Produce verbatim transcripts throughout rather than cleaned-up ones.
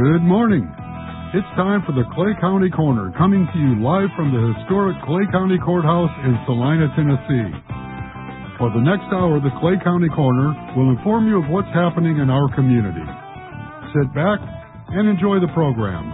Good morning. It's time for the Clay County Corner, coming to you live from the historic Clay County Courthouse in Salina, Tennessee. For the next hour, the Clay County Corner will inform you of what's happening in our community. Sit back and enjoy the program.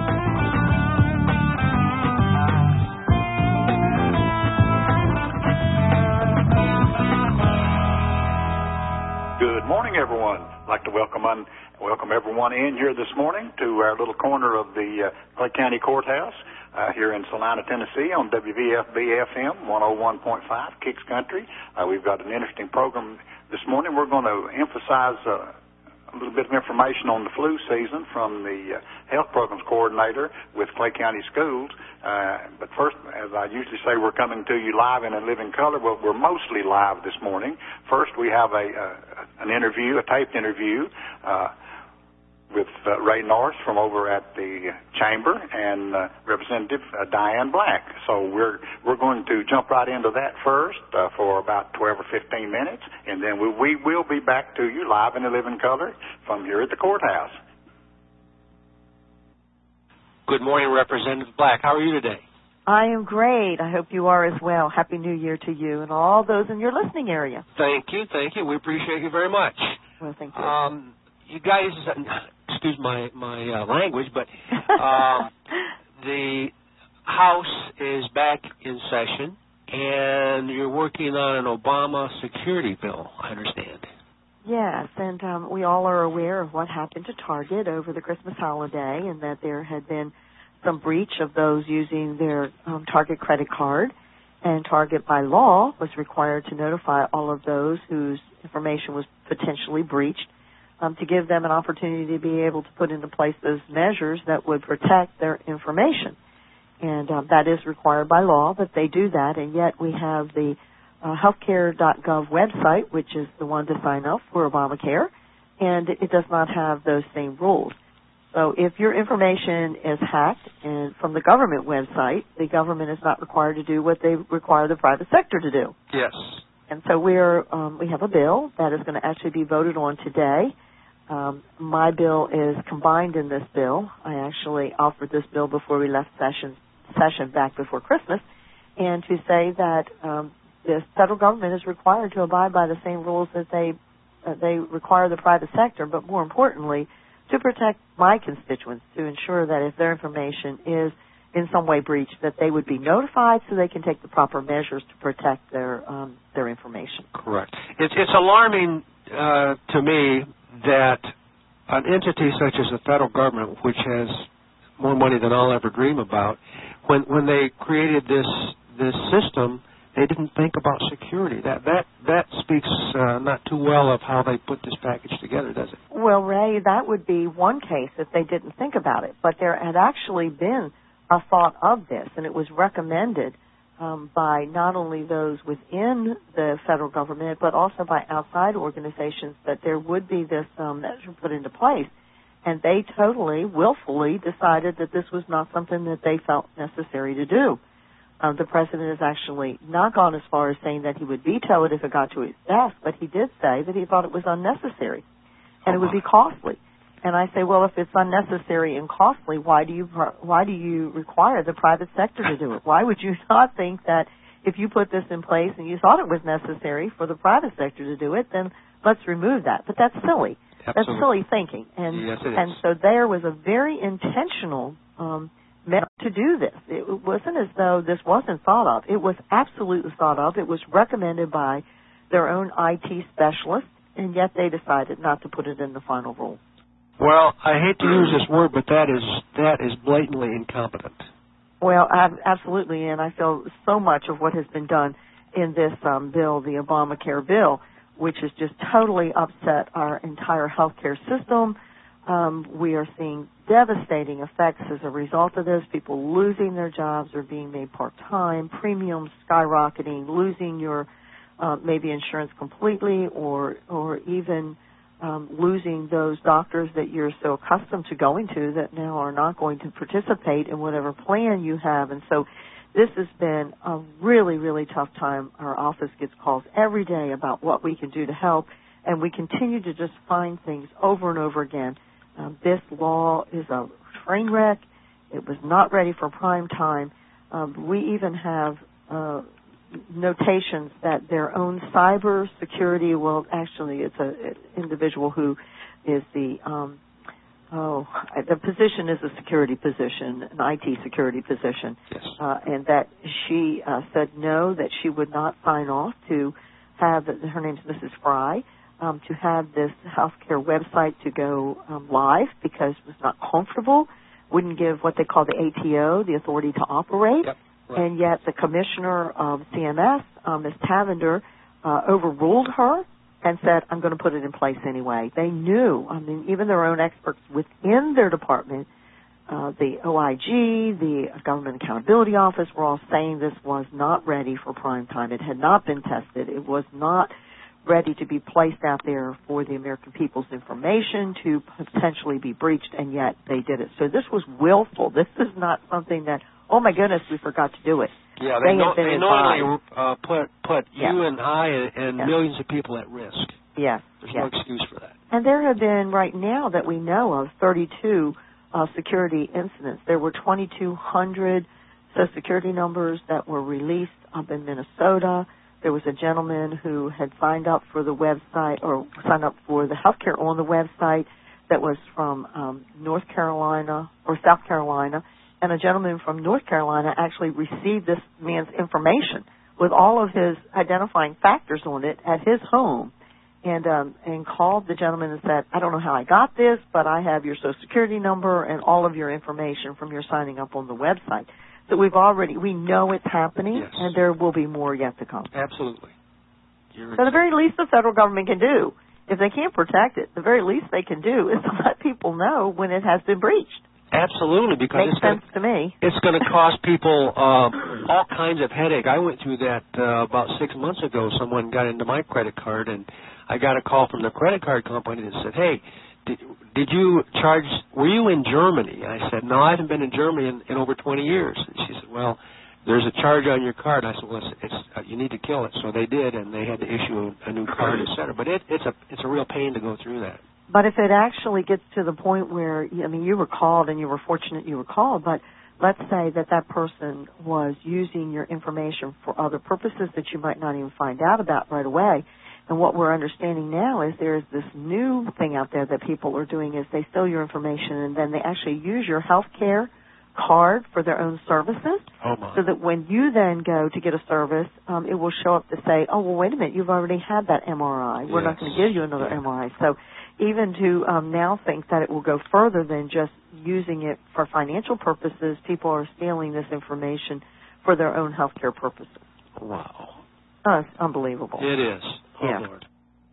Good morning, everyone. I'd like to welcome on, welcome everyone in here this morning to our little corner of the uh, Clay County Courthouse uh, here in Salina, Tennessee on W V F B F M one oh one point five, Kicks Country. Uh, we've got an interesting program this morning. We're going to emphasize uh, a little bit of information on the flu season from the uh, Health Programs Coordinator with Clay County Schools. Uh, but first, as I usually say, we're coming to you live and in living color. Well, we're mostly live this morning. First, we have a uh, an interview, a taped interview uh, with uh, Ray Norris from over at the Chamber and uh, Representative uh, Diane Black. So we're we're going to jump right into that first uh, for about twelve or fifteen minutes, and then we, we will be back to you live in the living color from here at the courthouse. Good morning, Representative Black. How are you today? I am great. I hope you are as well. Happy New Year to you and all those in your listening area. Thank you. Thank you. We appreciate you very much. Well, thank you. Um, you guys, excuse my, my uh, language, but um, the House is back in session, and you're working on an Obama security bill, I understand. Yes, and um, we all are aware of what happened to Target over the Christmas holiday and that there had been some breach of those using their um, Target credit card. And Target, by law, was required to notify all of those whose information was potentially breached um, to give them an opportunity to be able to put into place those measures that would protect their information. And um, that is required by law, but they do that, and yet we have the Uh, healthcare dot gov website, which is the one to sign up for Obamacare, and it does not have those same rules. So if your information is hacked and from the government website, the government is not required to do what they require the private sector to do. Yes. And so we're um, we have a bill that is going to actually be voted on today. Um, my bill is combined in this bill. I actually offered this bill before we left session session back before Christmas, and to say that um, the federal government is required to abide by the same rules that they uh, they require the private sector, but more importantly, to protect my constituents, to ensure that if their information is in some way breached, that they would be notified so they can take the proper measures to protect their um, their information. Correct. It's, it's alarming uh, to me that an entity such as the federal government, which has more money than I'll ever dream about, when when they created this this system, they didn't think about security. That that that speaks uh, not too well of how they put this package together, does it? Well, Ray, that would be one case if they didn't think about it. But there had actually been a thought of this, and it was recommended um, by not only those within the federal government, but also by outside organizations that there would be this um, measure put into place. And they totally, willfully decided that this was not something that they felt necessary to do. Uh, the president has actually not gone as far as saying that he would veto it if it got to his desk, but he did say that he thought it was unnecessary and it would be costly. And I say, well, if it's unnecessary and costly, why do you why do you require the private sector to do it? Why would you not think that if you put this in place and you thought it was necessary for the private sector to do it, then let's remove that? But that's silly. Absolutely. That's silly thinking. And yes, it is. and so there was a very intentional um meant to do this. It wasn't as though this wasn't thought of. It was absolutely thought of. It was recommended by their own I T specialist, and yet they decided not to put it in the final rule. Well, I hate to use this word, but that is that is blatantly incompetent. Well, absolutely, and I feel so much of what has been done in this um, bill, the Obamacare bill, which has just totally upset our entire healthcare system. Um, we are seeing devastating effects as a result of this. People losing their jobs or being made part-time, premiums skyrocketing, losing your uh, maybe insurance completely, or or even um, losing those doctors that you're so accustomed to going to that now are not going to participate in whatever plan you have. And so this has been a really, really tough time. Our office gets calls every day about what we can do to help, and we continue to just find things over and over again Um, this law is a train wreck. It was not ready for prime time. Um, we even have uh, notations that their own cyber security, well, actually it's an individual who is the, um, oh, the position is a security position, an I T security position, yes. uh, and that she uh, said no, that she would not sign off to have, her name's Missus Fry, um, to have this healthcare website to go um, live because it was not comfortable, wouldn't give what they call the A T O, the authority to operate. Yep. Right. And yet the commissioner of C M S, um, Miz Tavender, uh, overruled her and said, I'm going to put it in place anyway. They knew, I mean, even their own experts within their department, uh, the O I G, the Government Accountability Office, were all saying this was not ready for prime time. It had not been tested. It was not ready to be placed out there for the American people's information to potentially be breached, and yet they did it. So this was willful. This is not something that, oh my goodness, we forgot to do it. Yeah, they, they, know, they knowingly uh, put put yeah. you and I and, and yes. millions of people at risk. Yes. There's yes. no excuse for that. And there have been, right now that we know of, thirty-two uh, security incidents. There were twenty-two hundred Social Security numbers that were released up in Minnesota. There was a gentleman who had signed up for the website or signed up for the healthcare on the website that was from um, North Carolina or South Carolina, and a gentleman from North Carolina actually received this man's information with all of his identifying factors on it at his home, and um, and called the gentleman and said, I don't know how I got this, but I have your Social Security number and all of your information from your signing up on the website. So we've already, we know it's happening, yes. and there will be more yet to come. Absolutely. You're so the very least the federal government can do, if they can't protect it, the very least they can do is to let people know when it has been breached. Absolutely, because Makes it's sense gonna, to me. It's going to cause people uh, all kinds of headache. I went through that uh, about six months ago. Someone got into my credit card, and I got a call from the credit card company that said, hey, did, did you charge, were you in Germany? I said, no, I haven't been in Germany in, in over twenty years. And she said, well, there's a charge on your card. I said, well, it's, it's, uh, you need to kill it. So they did, and they had to issue a, a new card, et cetera. But it, it's, a, it's a real pain to go through that. But if it actually gets to the point where, I mean, you were called and you were fortunate you were called, but let's say that that person was using your information for other purposes that you might not even find out about right away. And what we're understanding now is there is this new thing out there that people are doing is they steal your information and then they actually use your health care card for their own services. Oh my. So that when you then go to get a service, um, it will show up to say, oh, well, wait a minute, you've already had that M R I. We're yes. not going to give you another yeah. M R I. So even to um, now think that it will go further than just using it for financial purposes, people are stealing this information for their own health care purposes. Wow. Oh, it's unbelievable. It is. Oh, yeah. Lord.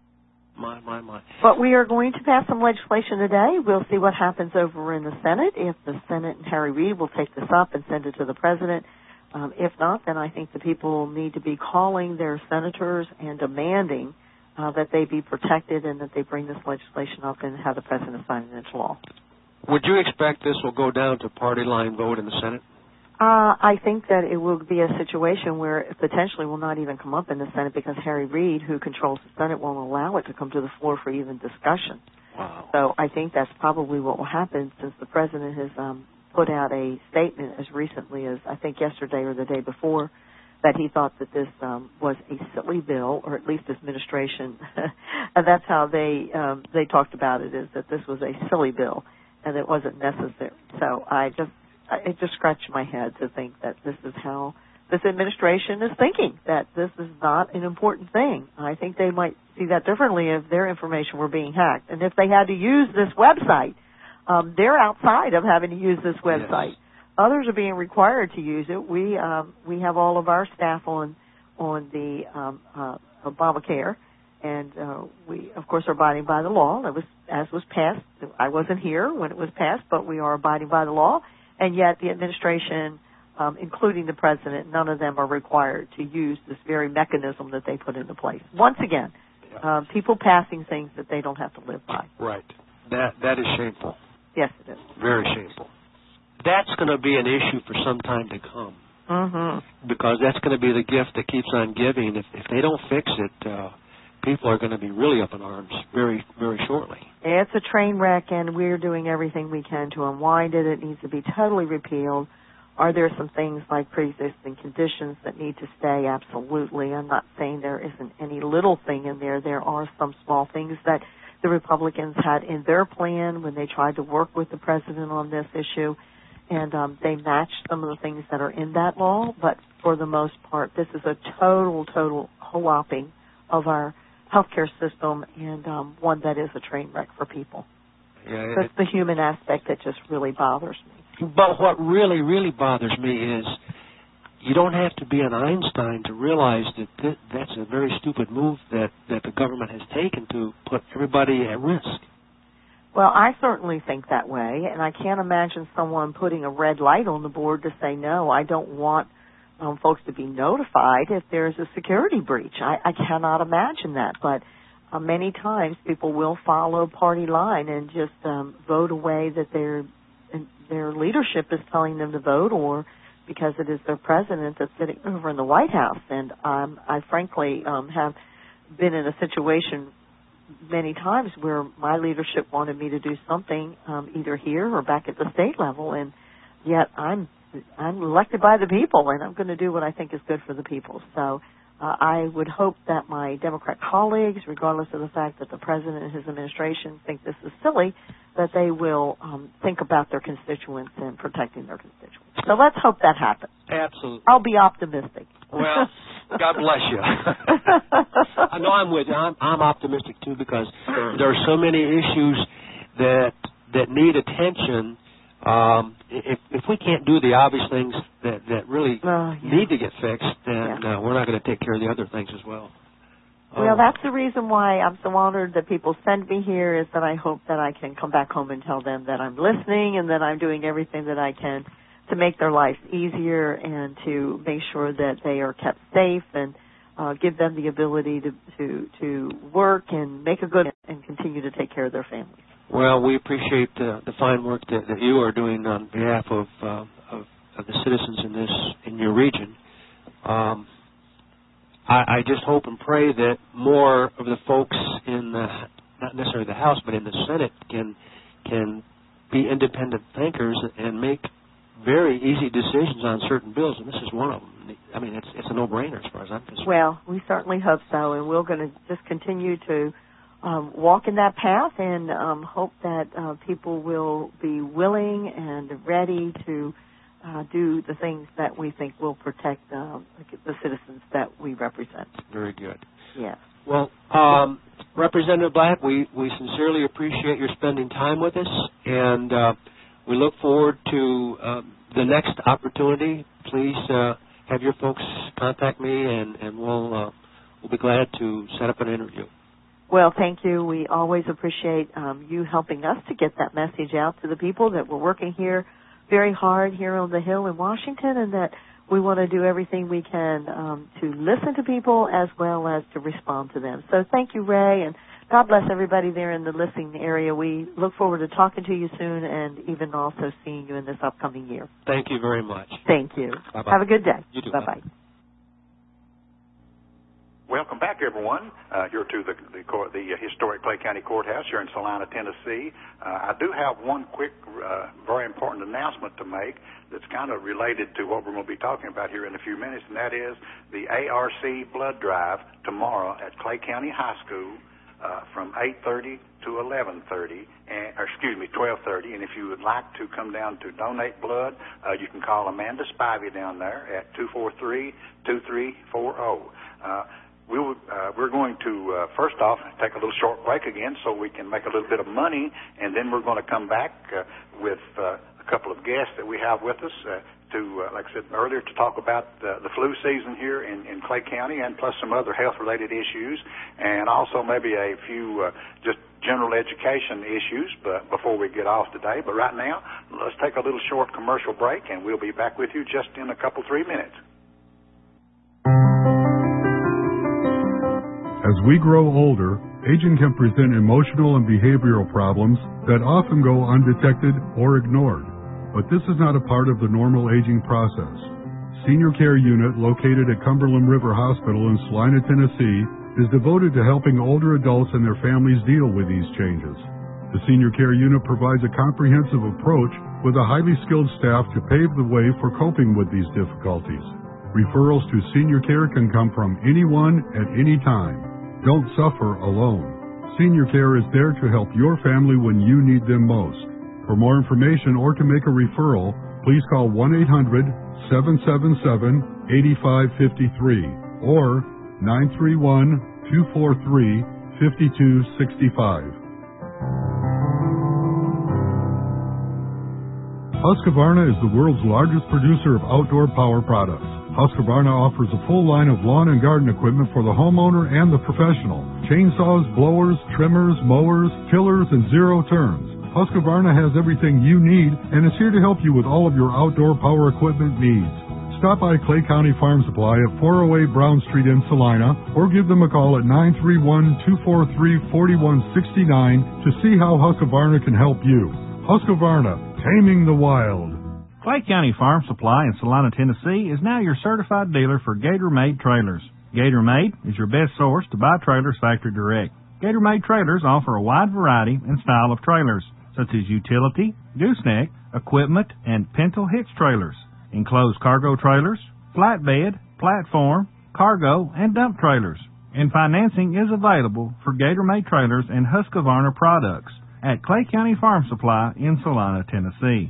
My, my, my. But we are going to pass some legislation today. We'll see what happens over in the Senate. If the Senate and Harry Reid will take this up and send it to the President. Um, if not, then I think the people need to be calling their senators and demanding uh, that they be protected and that they bring this legislation up and have the President sign it into law. Would you expect this will go down to party line vote in the Senate? Uh, I think that it will be a situation where it potentially will not even come up in the Senate because Harry Reid, who controls the Senate, won't allow it to come to the floor for even discussion. Wow. So I think that's probably what will happen since the President has um, put out a statement as recently as, I think, yesterday or the day before, that he thought that this um, was a silly bill, or at least his administration. And that's how they um, they talked about it, is that this was a silly bill and it wasn't necessary. So I just it just scratched my head to think that this is how this administration is thinking, that this is not an important thing. I think they might see that differently if their information were being hacked. And if they had to use this website, um, they're outside of having to use this website. Yes. Others are being required to use it. We um, we have all of our staff on on the um, uh, Obamacare, and uh, we, of course, are abiding by the law. That was as was passed. I wasn't here when it was passed, but we are abiding by the law. And yet the administration, um, including the President, none of them are required to use this very mechanism that they put into place. Once again, yeah. um, people passing things that they don't have to live by. Right. That That is shameful. Yes, it is. Very shameful. That's going to be an issue for some time to come. Mm-hmm. Because that's going to be the gift that keeps on giving. If, if they don't fix it, uh, people are going to be really up in arms very, very shortly. It's a train wreck, and we're doing everything we can to unwind it. It needs to be totally repealed. Are there some things like pre-existing conditions that need to stay? Absolutely. I'm not saying there isn't any little thing in there. There are some small things that the Republicans had in their plan when they tried to work with the president on this issue, and um, they matched some of the things that are in that law. But for the most part, this is a total, total co-opting of our healthcare system, and um, one that is a train wreck for people. Yeah, so it's the human aspect that just really bothers me. But what really, really bothers me is you don't have to be an Einstein to realize that th- that's a very stupid move that, that the government has taken to put everybody at risk. Well, I certainly think that way, and I can't imagine someone putting a red light on the board to say, no, I don't want um, folks to be notified if there's a security breach. I, I cannot imagine that, but uh, many times people will follow party line and just um, vote a way that their their leadership is telling them to vote, or because it is their president that's sitting over in the White House. And um, I frankly um, have been in a situation many times where my leadership wanted me to do something um, either here or back at the state level, and yet I'm I'm elected by the people, and I'm going to do what I think is good for the people. So uh, I would hope that my Democrat colleagues, regardless of the fact that the president and his administration think this is silly, that they will um, think about their constituents and protecting their constituents. So let's hope that happens. Absolutely. I'll be optimistic. Well, God bless you. I know I'm with you. I'm, I'm optimistic, too, because there are so many issues that that need attention. Um, if if we can't do the obvious things that, that really uh, yeah. need to get fixed, then yeah. uh, we're not going to take care of the other things as well. Well, that's the reason why I'm so honored that people send me here, is that I hope that I can come back home and tell them that I'm listening and that I'm doing everything that I can to make their lives easier and to make sure that they are kept safe and uh, give them the ability to, to, to work and make a good and continue to take care of their families. Well, we appreciate uh, the fine work that, that you are doing on behalf of, uh, of, of the citizens in this in your region. Um, I, I just hope and pray that more of the folks in the, not necessarily the House, but in the Senate can can be independent thinkers and make very easy decisions on certain bills, and this is one of them. I mean, it's it's a no-brainer as far as I'm concerned. Well, we certainly hope so, and we're going to just continue to um, walk in that path and um, hope that uh, people will be willing and ready to Uh, do the things that we think will protect uh, the citizens that we represent. Very good. Yes. Well, um, Representative Blatt, we, we sincerely appreciate your spending time with us, and uh, we look forward to uh, the next opportunity. Please uh, have your folks contact me, and, and we'll uh, we'll be glad to set up an interview. Well, thank you. We always appreciate um, you helping us to get that message out to the people that we're working here very hard here on the Hill in Washington, and that we want to do everything we can um, to listen to people as well as to respond to them. So thank you, Ray, and God bless everybody there in the listening area. We look forward to talking to you soon and even also seeing you in this upcoming year. Thank you very much. Thank you. Bye-bye. Have a good day. You too. Bye-bye. Welcome back, everyone. Uh, here to the the, court, the historic Clay County Courthouse here in Salina, Tennessee. Uh, I do have one quick, uh, very important announcement to make that's kind of related to what we're going to be talking about here in a few minutes, and that is the A R C blood drive tomorrow at Clay County High School uh, from eight thirty to eleven thirty, and, or excuse me, twelve thirty. And if you would like to come down to donate blood, uh, you can call Amanda Spivey down there at two four three, two three four zero. Uh, We will, uh, we're going to, uh, first off, take a little short break again so we can make a little bit of money, and then we're going to come back uh, with uh, a couple of guests that we have with us uh, to, uh, like I said earlier, to talk about uh, the flu season here in, in Clay County, and plus some other health-related issues, and also maybe a few uh, just general education issues but before we get off today. But right now, let's take a little short commercial break, and we'll be back with you just in a couple, three minutes. As we grow older, aging can present emotional and behavioral problems that often go undetected or ignored. But this is not a part of the normal aging process. senior care unit located at Cumberland River Hospital in Salina, Tennessee, is devoted to helping older adults and their families deal with these changes. The senior care unit provides a comprehensive approach with a highly skilled staff to pave the way for coping with these difficulties. Referrals to senior care can come from anyone at any time. Don't suffer alone. Senior care is there to help your family when you need them most. For more information or to make a referral, please call one eight hundred, seven seven seven, eight five five three or nine three one, two four three, five two six five. Husqvarna is the world's largest producer of outdoor power products. Husqvarna offers a full line of lawn and garden equipment for the homeowner and the professional. Chainsaws, blowers, trimmers, mowers, tillers, and zero turns. Husqvarna has everything you need and is here to help you with all of your outdoor power equipment needs. Stop by Clay County Farm Supply at four oh eight Brown Street in Salina or give them a call at nine three one, two four three, four one six nine to see how Husqvarna can help you. Husqvarna, taming the wild. Clay County Farm Supply in Salina, Tennessee is now your certified dealer for Gator-Made trailers. Gator-Made is your best source to buy trailers factory direct. Gator-Made trailers offer a wide variety and style of trailers, such as utility, gooseneck, equipment, and pintle hitch trailers, enclosed cargo trailers, flatbed, platform, cargo, and dump trailers. And financing is available for Gator-Made trailers and Husqvarna products at Clay County Farm Supply in Salina, Tennessee.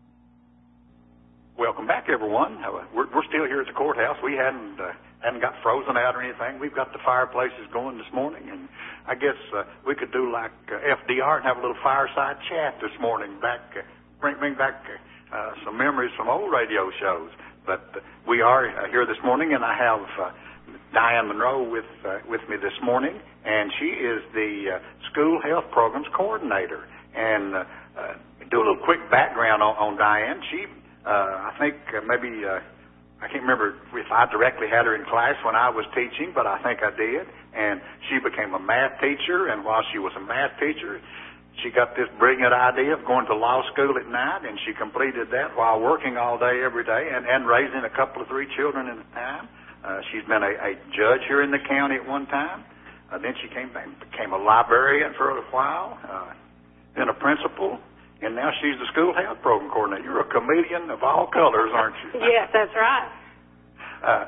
Welcome back, everyone. We're, we're still here at the courthouse. We hadn't uh, hadn't got frozen out or anything. We've got the fireplaces going this morning, and I guess uh, we could do like uh, F D R and have a little fireside chat this morning. Back, uh, bring bring back uh, some memories from old radio shows. But uh, we are uh, here this morning, and I have uh, Diane Monroe with uh, with me this morning, and she is the uh, School Health Programs Coordinator. And uh, uh, do a little quick background on, on Diane. She, uh, I think uh, maybe, uh, I can't remember if I directly had her in class when I was teaching, but I think I did. And she became a math teacher, and while she was a math teacher, she got this brilliant idea of going to law school at night, and she completed that while working all day every day and, and raising a couple of three children at a time. Uh, she's been a, a judge here in the county at one time. Uh, then she came back, became a librarian for a while, uh, then a principal, and now she's the School Health Program Coordinator. You're a chameleon of all colors, aren't you? Yes, that's right. Uh,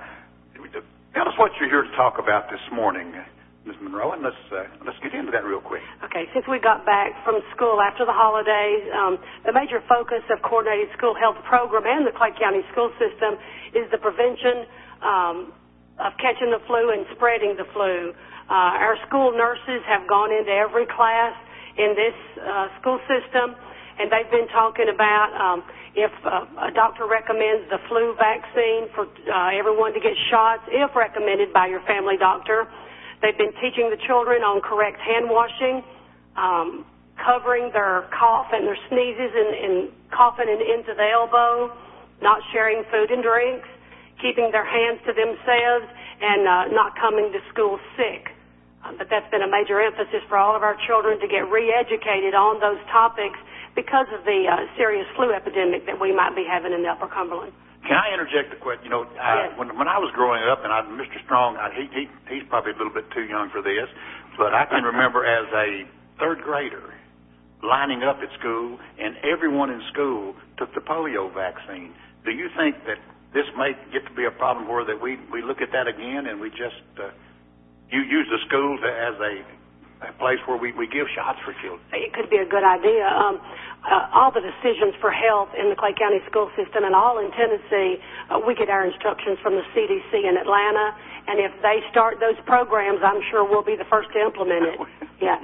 tell us what you're here to talk about this morning, Miz Monroe, and let's uh, let's get into that real quick. Okay, since we got back from school after the holidays, um, the major focus of Coordinated School Health Program and the Clay County School System is the prevention um, of catching the flu and spreading the flu. Uh, our school nurses have gone into every class in this uh, school system, and they've been talking about um, if uh, a doctor recommends the flu vaccine for uh, everyone to get shots, if recommended by your family doctor. They've been teaching the children on correct hand washing, um, covering their cough and their sneezes and, and coughing and into the elbow, not sharing food and drinks, keeping their hands to themselves, and uh, not coming to school sick. Uh, but that's been a major emphasis for all of our children to get re-educated on those topics because of the uh, serious flu epidemic that we might be having in the Upper Cumberland. Can I interject a question? You know, I, yes. when when I was growing up, and I, Mister Strong, I, he, he he's probably a little bit too young for this, but I can remember as a third grader lining up at school, and everyone in school took the polio vaccine. Do you think that this may get to be a problem where that we we look at that again and we just uh, you use the schools as a, a place where we, we give shots for children? It could be a good idea. Um, uh, all the decisions for health in the Clay County school system and all in Tennessee, uh, we get our instructions from the C D C in Atlanta, and if they start those programs, I'm sure we'll be the first to implement it. Yeah.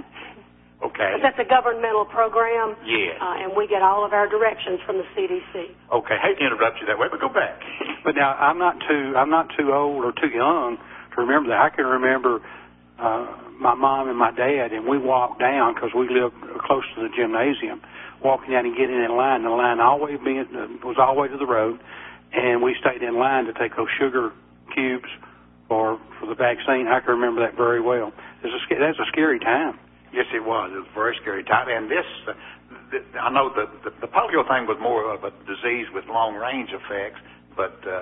Okay. But that's a governmental program. Yes. Uh, and we get all of our directions from the C D C. Okay. Hate to interrupt you that way, but go back. But now I'm not too I'm not too old or too young to remember that. I can remember uh, my mom and my dad, and we walked down because we lived close to the gymnasium. Walking down and getting in line. The line always being was all the way to the road, and we stayed in line to take those sugar cubes for for the vaccine. I can remember that very well. It's a that's a scary time. Yes, it was. It was a very scary time. And this, uh, th- I know the, the the polio thing was more of a disease with long range effects, but uh,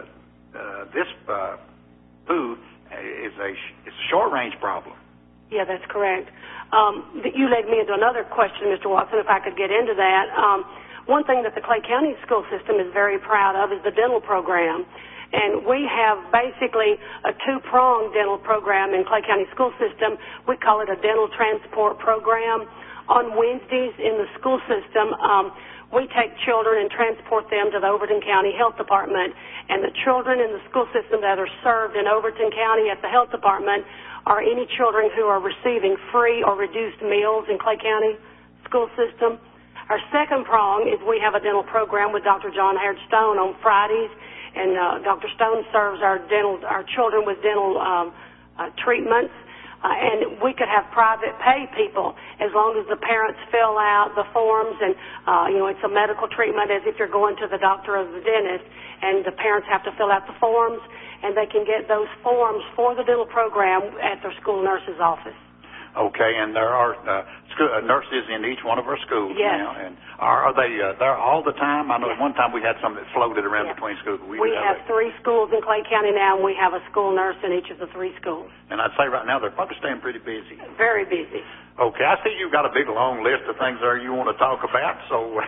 uh, this uh, poo is a it's a short range problem. Yeah, that's correct. Um, you led me into another question, Mister Watson, if I could get into that. Um, one thing that the Clay County school system is very proud of is the dental program. And we have basically a two-pronged dental program in Clay County school system. We call it a dental transport program. On Wednesdays in the school system, um, we take children and transport them to the Overton County Health Department. And the children in the school system that are served in Overton County at the health department are any children who are receiving free or reduced meals in Clay County school system. Our second prong is we have a dental program with Doctor John Howard Stone on Fridays, and uh, Doctor Stone serves our dental, our children with dental um, uh, treatments. Uh, and we could have private pay people as long as the parents fill out the forms, and uh, you know, it's a medical treatment as if you're going to the doctor or the dentist, and the parents have to fill out the forms, and they can get those forms for the dental program at their school nurse's office. Okay, and there are uh, school, uh, nurses in each one of our schools yes. now, and are, are they uh, there all the time? I know yes. one time we had some that floated around yes. between schools. We, we have, have three schools in Clay County now, and we have a school nurse in each of the three schools. And I'd say right now they're probably staying pretty busy. Very busy. Okay, I see you've got a big long list of things there you want to talk about, so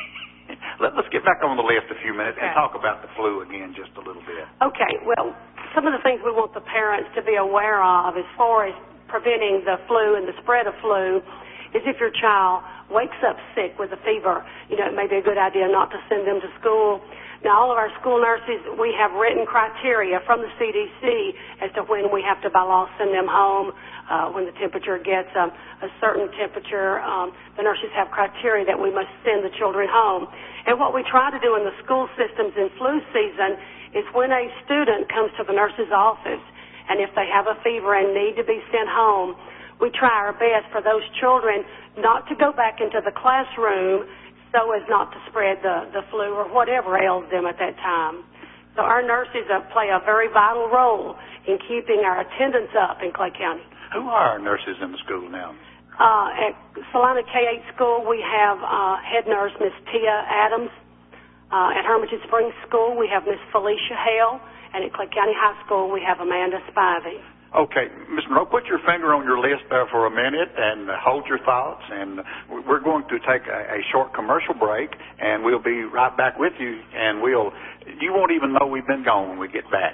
Let, let's get back on the list a few minutes okay. and talk about the flu again just a little bit. Okay, well, some of the things we want the parents to be aware of as far as preventing the flu and the spread of flu is if your child wakes up sick with a fever, you know, it may be a good idea not to send them to school. Now, all of our school nurses, we have written criteria from the C D C as to when we have to, by law, send them home, uh, when the temperature gets um, a certain temperature. Um, the nurses have criteria that we must send the children home. And what we try to do in the school systems in flu season is when a student comes to the nurse's office, and if they have a fever and need to be sent home, we try our best for those children not to go back into the classroom so as not to spread the, the flu or whatever ails them at that time. So our nurses uh, play a very vital role in keeping our attendance up in Clay County. Who are our nurses in the school now? Uh, at Salina K eight School, we have uh, head nurse Miss Tia Adams. Uh, at Hermitage Springs School, we have Miss Felicia Hale. And at Clay County High School, we have Amanda Spivey. Okay, Miz Monroe, put your finger on your list there for a minute and hold your thoughts. And we're going to take a, a short commercial break, and we'll be right back with you. And we'll, you won't even know we've been gone when we get back.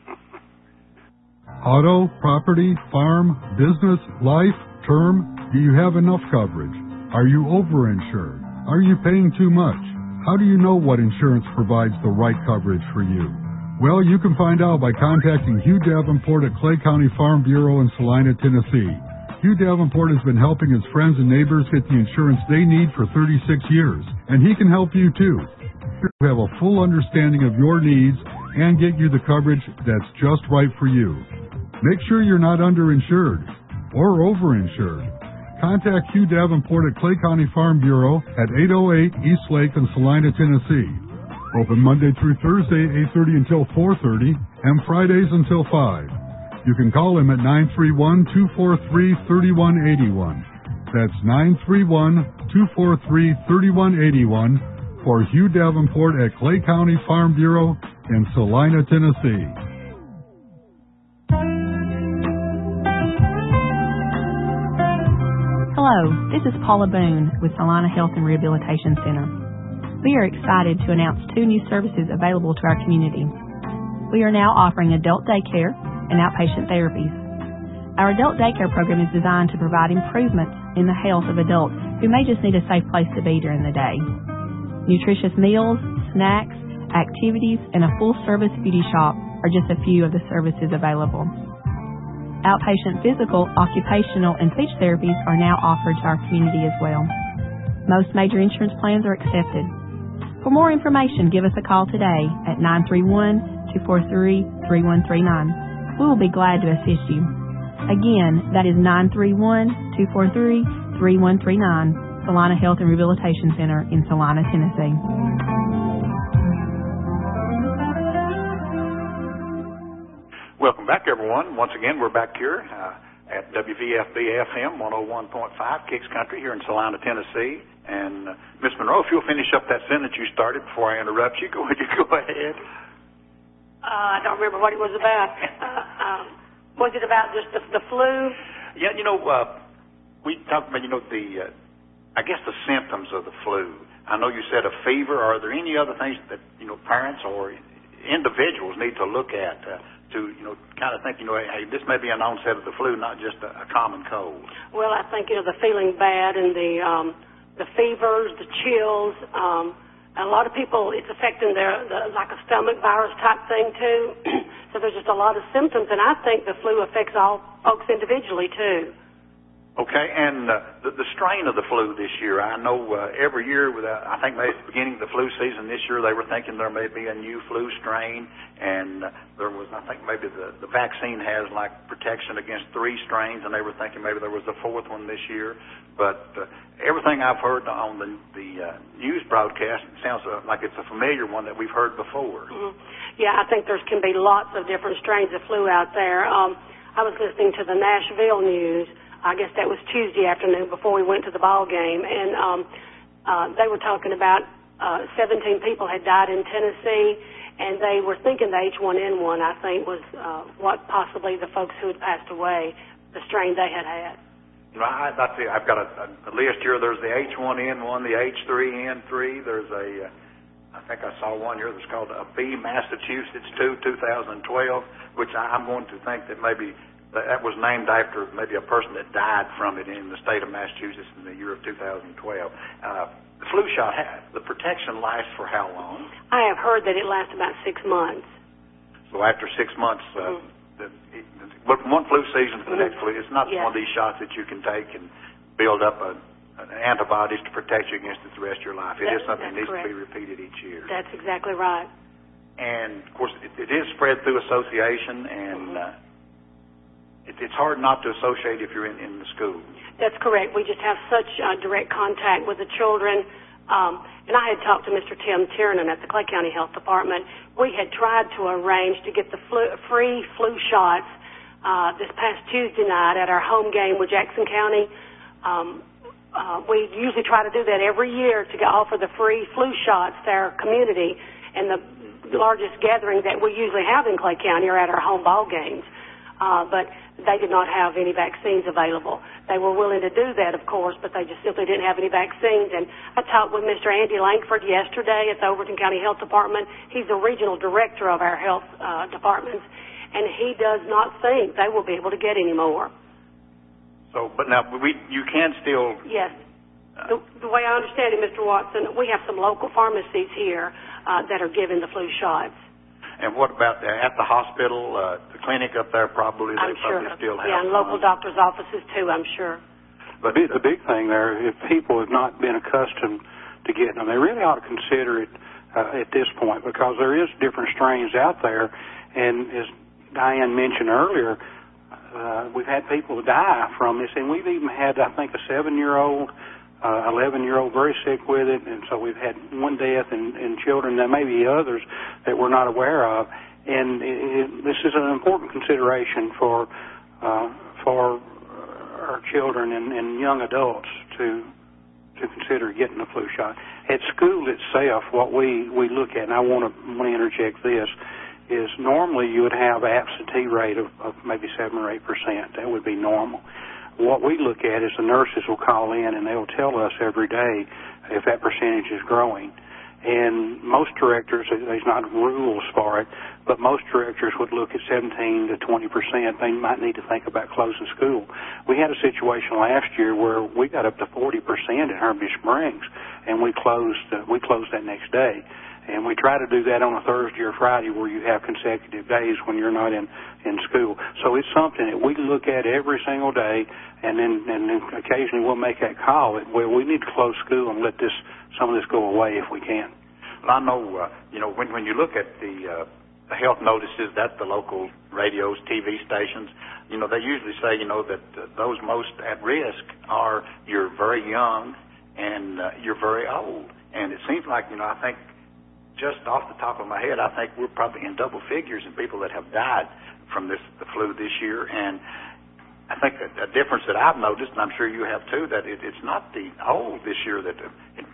Auto, property, farm, business, life, term, do you have enough coverage? Are you overinsured? Are you paying too much? How do you know what insurance provides the right coverage for you? Well, you can find out by contacting Hugh Davenport at Clay County Farm Bureau in Salina, Tennessee. Hugh Davenport has been helping his friends and neighbors get the insurance they need for thirty-six years, and he can help you too. He'll have a full understanding of your needs and get you the coverage that's just right for you. Make sure you're not underinsured or overinsured. Contact Hugh Davenport at Clay County Farm Bureau at eight oh eight East Lake in Salina, Tennessee. Open Monday through Thursday, eight thirty until four thirty, and Fridays until five. You can call him at nine three one, two four three, three one eight one. That's nine three one, two four three, three one eight one for Hugh Davenport at Clay County Farm Bureau in Salina, Tennessee. Hello, this is Paula Boone with Salina Health and Rehabilitation Center. We are excited to announce two new services available to our community. We are now offering adult daycare and outpatient therapies. Our adult daycare program is designed to provide improvements in the health of adults who may just need a safe place to be during the day. Nutritious meals, snacks, activities, and a full-service beauty shop are just a few of the services available. Outpatient physical, occupational, and speech therapies are now offered to our community as well. Most major insurance plans are accepted. For more information, give us a call today at nine three one, two four three, three one three nine. We will be glad to assist you. Again, that is nine three one, two four three, three one three nine, Salina Health and Rehabilitation Center in Salina, Tennessee. Welcome back, everyone. Once again, we're back here uh, at W V F B F M one oh one point five, Kicks Country here in Salina, Tennessee. And uh, Miss Monroe, if you'll finish up that sentence you started before I interrupt you, go, would you go ahead? Uh, I don't remember what it was about. Uh, um, was it about just the, the flu? Yeah, you know, uh, we talked about, you know, the, uh, I guess the symptoms of the flu. I know you said a fever. Are there any other things that, you know, parents or individuals need to look at uh, to, you know, kind of think, you know, hey, this may be an onset of the flu, not just a, a common cold? Well, I think, you know, the feeling bad and the um, the fevers, the chills. Um, a lot of people, it's affecting their, the, like a stomach virus type thing, too. So there's just a lot of symptoms, and I think the flu affects all folks individually, too. Okay, and uh, the, the strain of the flu this year, I know uh, every year, with, uh, I think maybe at the beginning of the flu season this year, they were thinking there may be a new flu strain, and uh, there was, I think maybe the, the vaccine has like protection against three strains, and they were thinking maybe there was a fourth one this year. But uh, everything I've heard on the, the uh, news broadcast, it sounds uh, like it's a familiar one that we've heard before. Mm-hmm. Yeah, I think there can be lots of different strains of flu out there. Um, I was listening to the Nashville news. I guess that was Tuesday afternoon before we went to the ball game, and um, uh, they were talking about uh, seventeen people had died in Tennessee, and they were thinking the H one N one, I think, was uh, what possibly the folks who had passed away, the strain they had had. Right, I see. I've got a, a list here. There's the H one N one, the H three N three. There's a, uh, I think I saw one here that's called a B Massachusetts two, two thousand twelve, which I'm going to think that maybe that was named after maybe a person that died from it in the state of Massachusetts in the year of two thousand twelve. Uh, the flu shot, the protection lasts for how long? I have heard that it lasts about six months. So after six months, uh, mm-hmm. the, it, but from one flu season to the mm-hmm. next flu, it's not yes. one of these shots that you can take and build up a, an antibodies to protect you against it the rest of your life. It that, is something that needs correct. to be repeated each year. That's exactly right. And, of course, it, it is spread through association, and mm-hmm. uh, it's hard not to associate if you're in, in the school. That's correct. We just have such uh, direct contact with the children. Um, and I had talked to Mister Tim Tiernan at the Clay County Health Department. We had tried to arrange to get the flu, free flu shots uh, this past Tuesday night at our home game with Jackson County. Um, uh, we usually try to do that every year to offer the free flu shots to our community. And the largest gathering that we usually have in Clay County are at our home ball games. Uh, but they did not have any vaccines available. They were willing to do that, of course, but they just simply didn't have any vaccines. And I talked with Mister Andy Langford yesterday at the Overton County Health Department. He's the regional director of our health uh, departments, and he does not think they will be able to get any more. So, but now, we, you can still... Yes. The, the way I understand it, Mister Watson, we have some local pharmacies here uh, that are giving the flu shots. And what about uh, at the hospital, uh, the clinic up there? Probably they I'm probably sure. still have. Yeah, and local doctors' offices too. I'm sure. But the big thing there, if people have not been accustomed to getting them, they really ought to consider it uh, at this point, because there is different strains out there, and as Diane mentioned earlier, uh, we've had people die from this, and we've even had, I think, a seven-year-old. Uh, eleven-year-old very sick with it, and so we've had one death in, in children. There may be others that we're not aware of, and it, it, this is an important consideration for uh, for our children and, and young adults to to consider getting the flu shot. At school itself, what we, we look at, and I want to want to interject this, is normally you would have an absentee rate of, of maybe seven or eight percent. That would be normal. What we look at is the nurses will call in and they'll tell us every day if that percentage is growing. And most directors, there's not rules for it, but most directors would look at seventeen to twenty percent. They might need to think about closing school. We had a situation last year where we got up to forty percent in Herbie Springs, and we closed, uh, we closed that next day. And we try to do that on a Thursday or Friday where you have consecutive days when you're not in, in school. So it's something that we look at every single day, and then, and then occasionally we'll make that call that, well, we need to close school and let this some of this go away if we can. Well, I know, uh, you know, when, when you look at the, uh, the health notices at the local radios, T V stations, you know, they usually say, you know, that uh, those most at risk are you're very young and uh, you're very old. And it seems like, you know, I think, just off the top of my head, I think we're probably in double figures in people that have died from this the flu this year. And I think a, a difference that I've noticed, and I'm sure you have too, that it, it's not the old this year that, uh,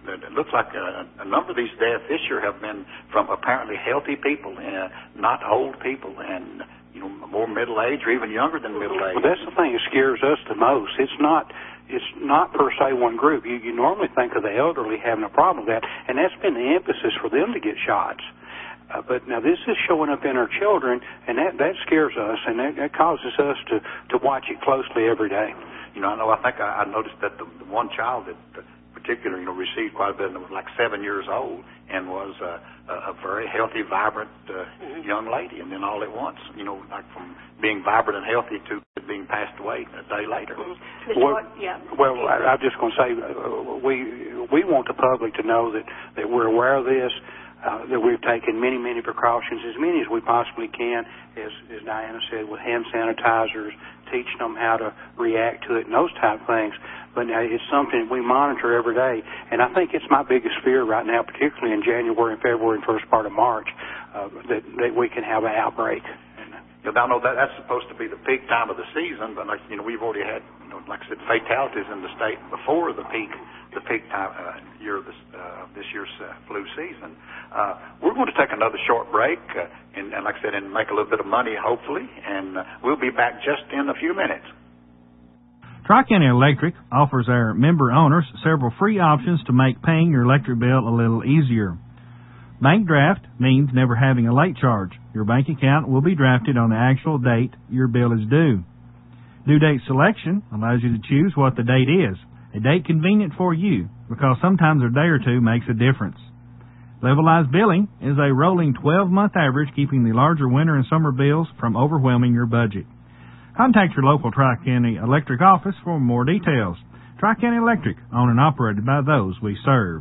it looks like a, a number of these deaths this year have been from apparently healthy people, uh, not old people, and you know, more middle age or even younger than middle age. Well, that's the thing that scares us the most. It's not. It's not per se one group. You, you normally think of the elderly having a problem with that, and that's been the emphasis for them to get shots. Uh, but now this is showing up in our children, and that, that scares us, and that, that causes us to, to watch it closely every day. You know, I know. I think I, I noticed that the, the one child that, in particular, you know, received quite a bit, and was like seven years old, and was uh, a, a very healthy, vibrant uh, mm-hmm. young lady, and then all at once, you know, like from being vibrant and healthy to being passed away a day later. Mm-hmm. Well, yeah. well I, I'm just going to say uh, we we want the public to know that, that we're aware of this, uh, that we've taken many, many precautions, as many as we possibly can, as, as Diana said, with hand sanitizers, teaching them how to react to it and those type of things. But now it's something we monitor every day, and I think it's my biggest fear right now, particularly in January and February and first part of March, uh, that, that we can have an outbreak. Yeah, I know that that's supposed to be the peak time of the season, but like you know, we've already had, you know, like I said, fatalities in the state before the peak, the peak time uh, year of this uh, this year's uh, flu season. Uh, we're going to take another short break, uh, and, and like I said, and make a little bit of money, hopefully, and uh, we'll be back just in a few minutes. Tri-County Electric offers our member owners several free options to make paying your electric bill a little easier. Bank draft means never having a late charge. Your bank account will be drafted on the actual date your bill is due. Due date selection allows you to choose what the date is, a date convenient for you, because sometimes a day or two makes a difference. Levelized billing is a rolling twelve-month average, keeping the larger winter and summer bills from overwhelming your budget. Contact your local Tri-County Electric office for more details. Tri-County Electric, owned and operated by those we serve.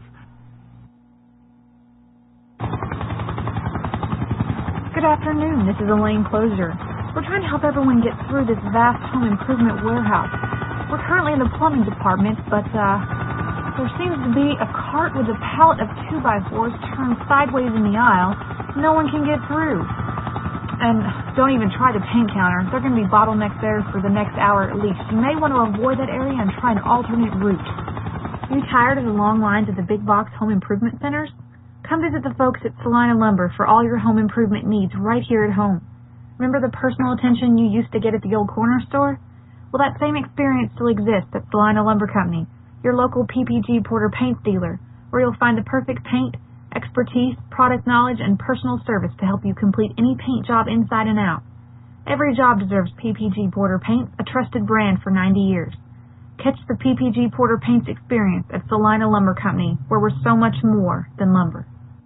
Good afternoon. This is Elaine Closier. We're trying to help everyone get through this vast home improvement warehouse. We're currently in the plumbing department, but uh, there seems to be a cart with a pallet of two by fours turned sideways in the aisle. No one can get through. And don't even try the paint counter. They're going to be bottlenecked there for the next hour at least. You may want to avoid that area and try an alternate route. Are you tired of the long lines at the big box home improvement centers? Come visit the folks at Salina Lumber for all your home improvement needs right here at home. Remember the personal attention you used to get at the old corner store? Well, that same experience still exists at Salina Lumber Company, your local P P G Porter paint dealer, where you'll find the perfect paint, expertise, product knowledge, and personal service to help you complete any paint job inside and out. Every job deserves P P G Porter paint, a trusted brand for ninety years. Catch the P P G Porter paints experience at Salina Lumber Company, where we're so much more than lumber.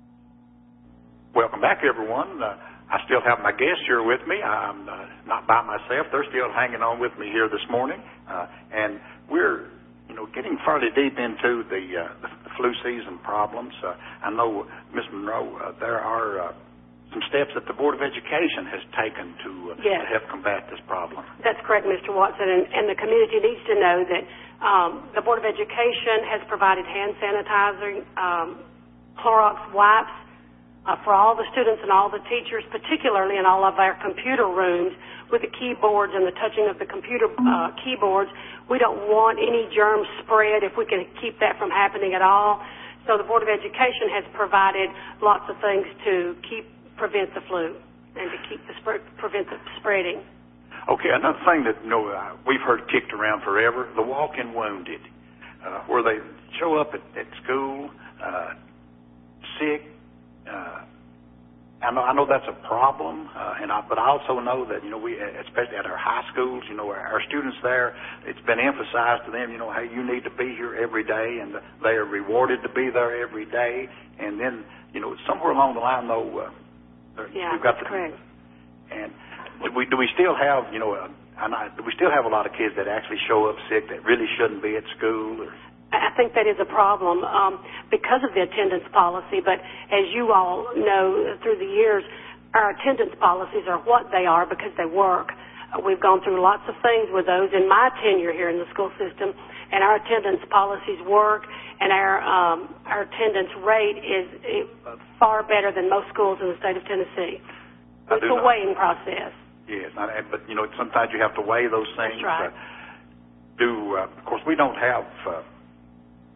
Welcome back, everyone. Uh, I still have my guests here with me. I'm uh, not by myself. They're still hanging on with me here this morning. Uh, and we're, you know, getting fairly deep into the, uh, the, the flu season problems. Uh, I know, Miz Monroe, uh, there are uh, some steps that the Board of Education has taken to, uh, yes. to help combat this problem. That's correct, Mister Watson. And, and the community needs to know that um, the Board of Education has provided hand sanitizer, um, Clorox wipes, Uh, for all the students and all the teachers, particularly in all of our computer rooms with the keyboards and the touching of the computer uh, keyboards. We don't want any germ spread if we can keep that from happening at all. So the Board of Education has provided lots of things to keep prevent the flu and to keep the spread, prevent the spreading. Okay, another thing that you know uh, we've heard kicked around forever, the walk-in wounded, uh, where they show up at, at school uh, sick. Uh, I know I know that's a problem, uh, and I, but I also know that you know we, especially at our high schools, you know, our, our students there, it's been emphasized to them, you know, hey, you need to be here every day, and they are rewarded to be there every day. And then, you know, somewhere along the line, though, uh, yeah, we've got that's to, correct. And do we do we still have, you know, uh, and I, do we still have a lot of kids that actually show up sick that really shouldn't be at school? Or? I think that is a problem um, because of the attendance policy. But as you all know through the years, our attendance policies are what they are because they work. Uh, we've gone through lots of things with those in my tenure here in the school system, and our attendance policies work, and our um, our attendance rate is far better than most schools in the state of Tennessee. I It's a weighing process. Yes, but you know sometimes you have to weigh those things. That's right. Uh, do uh, of course we don't have. Uh,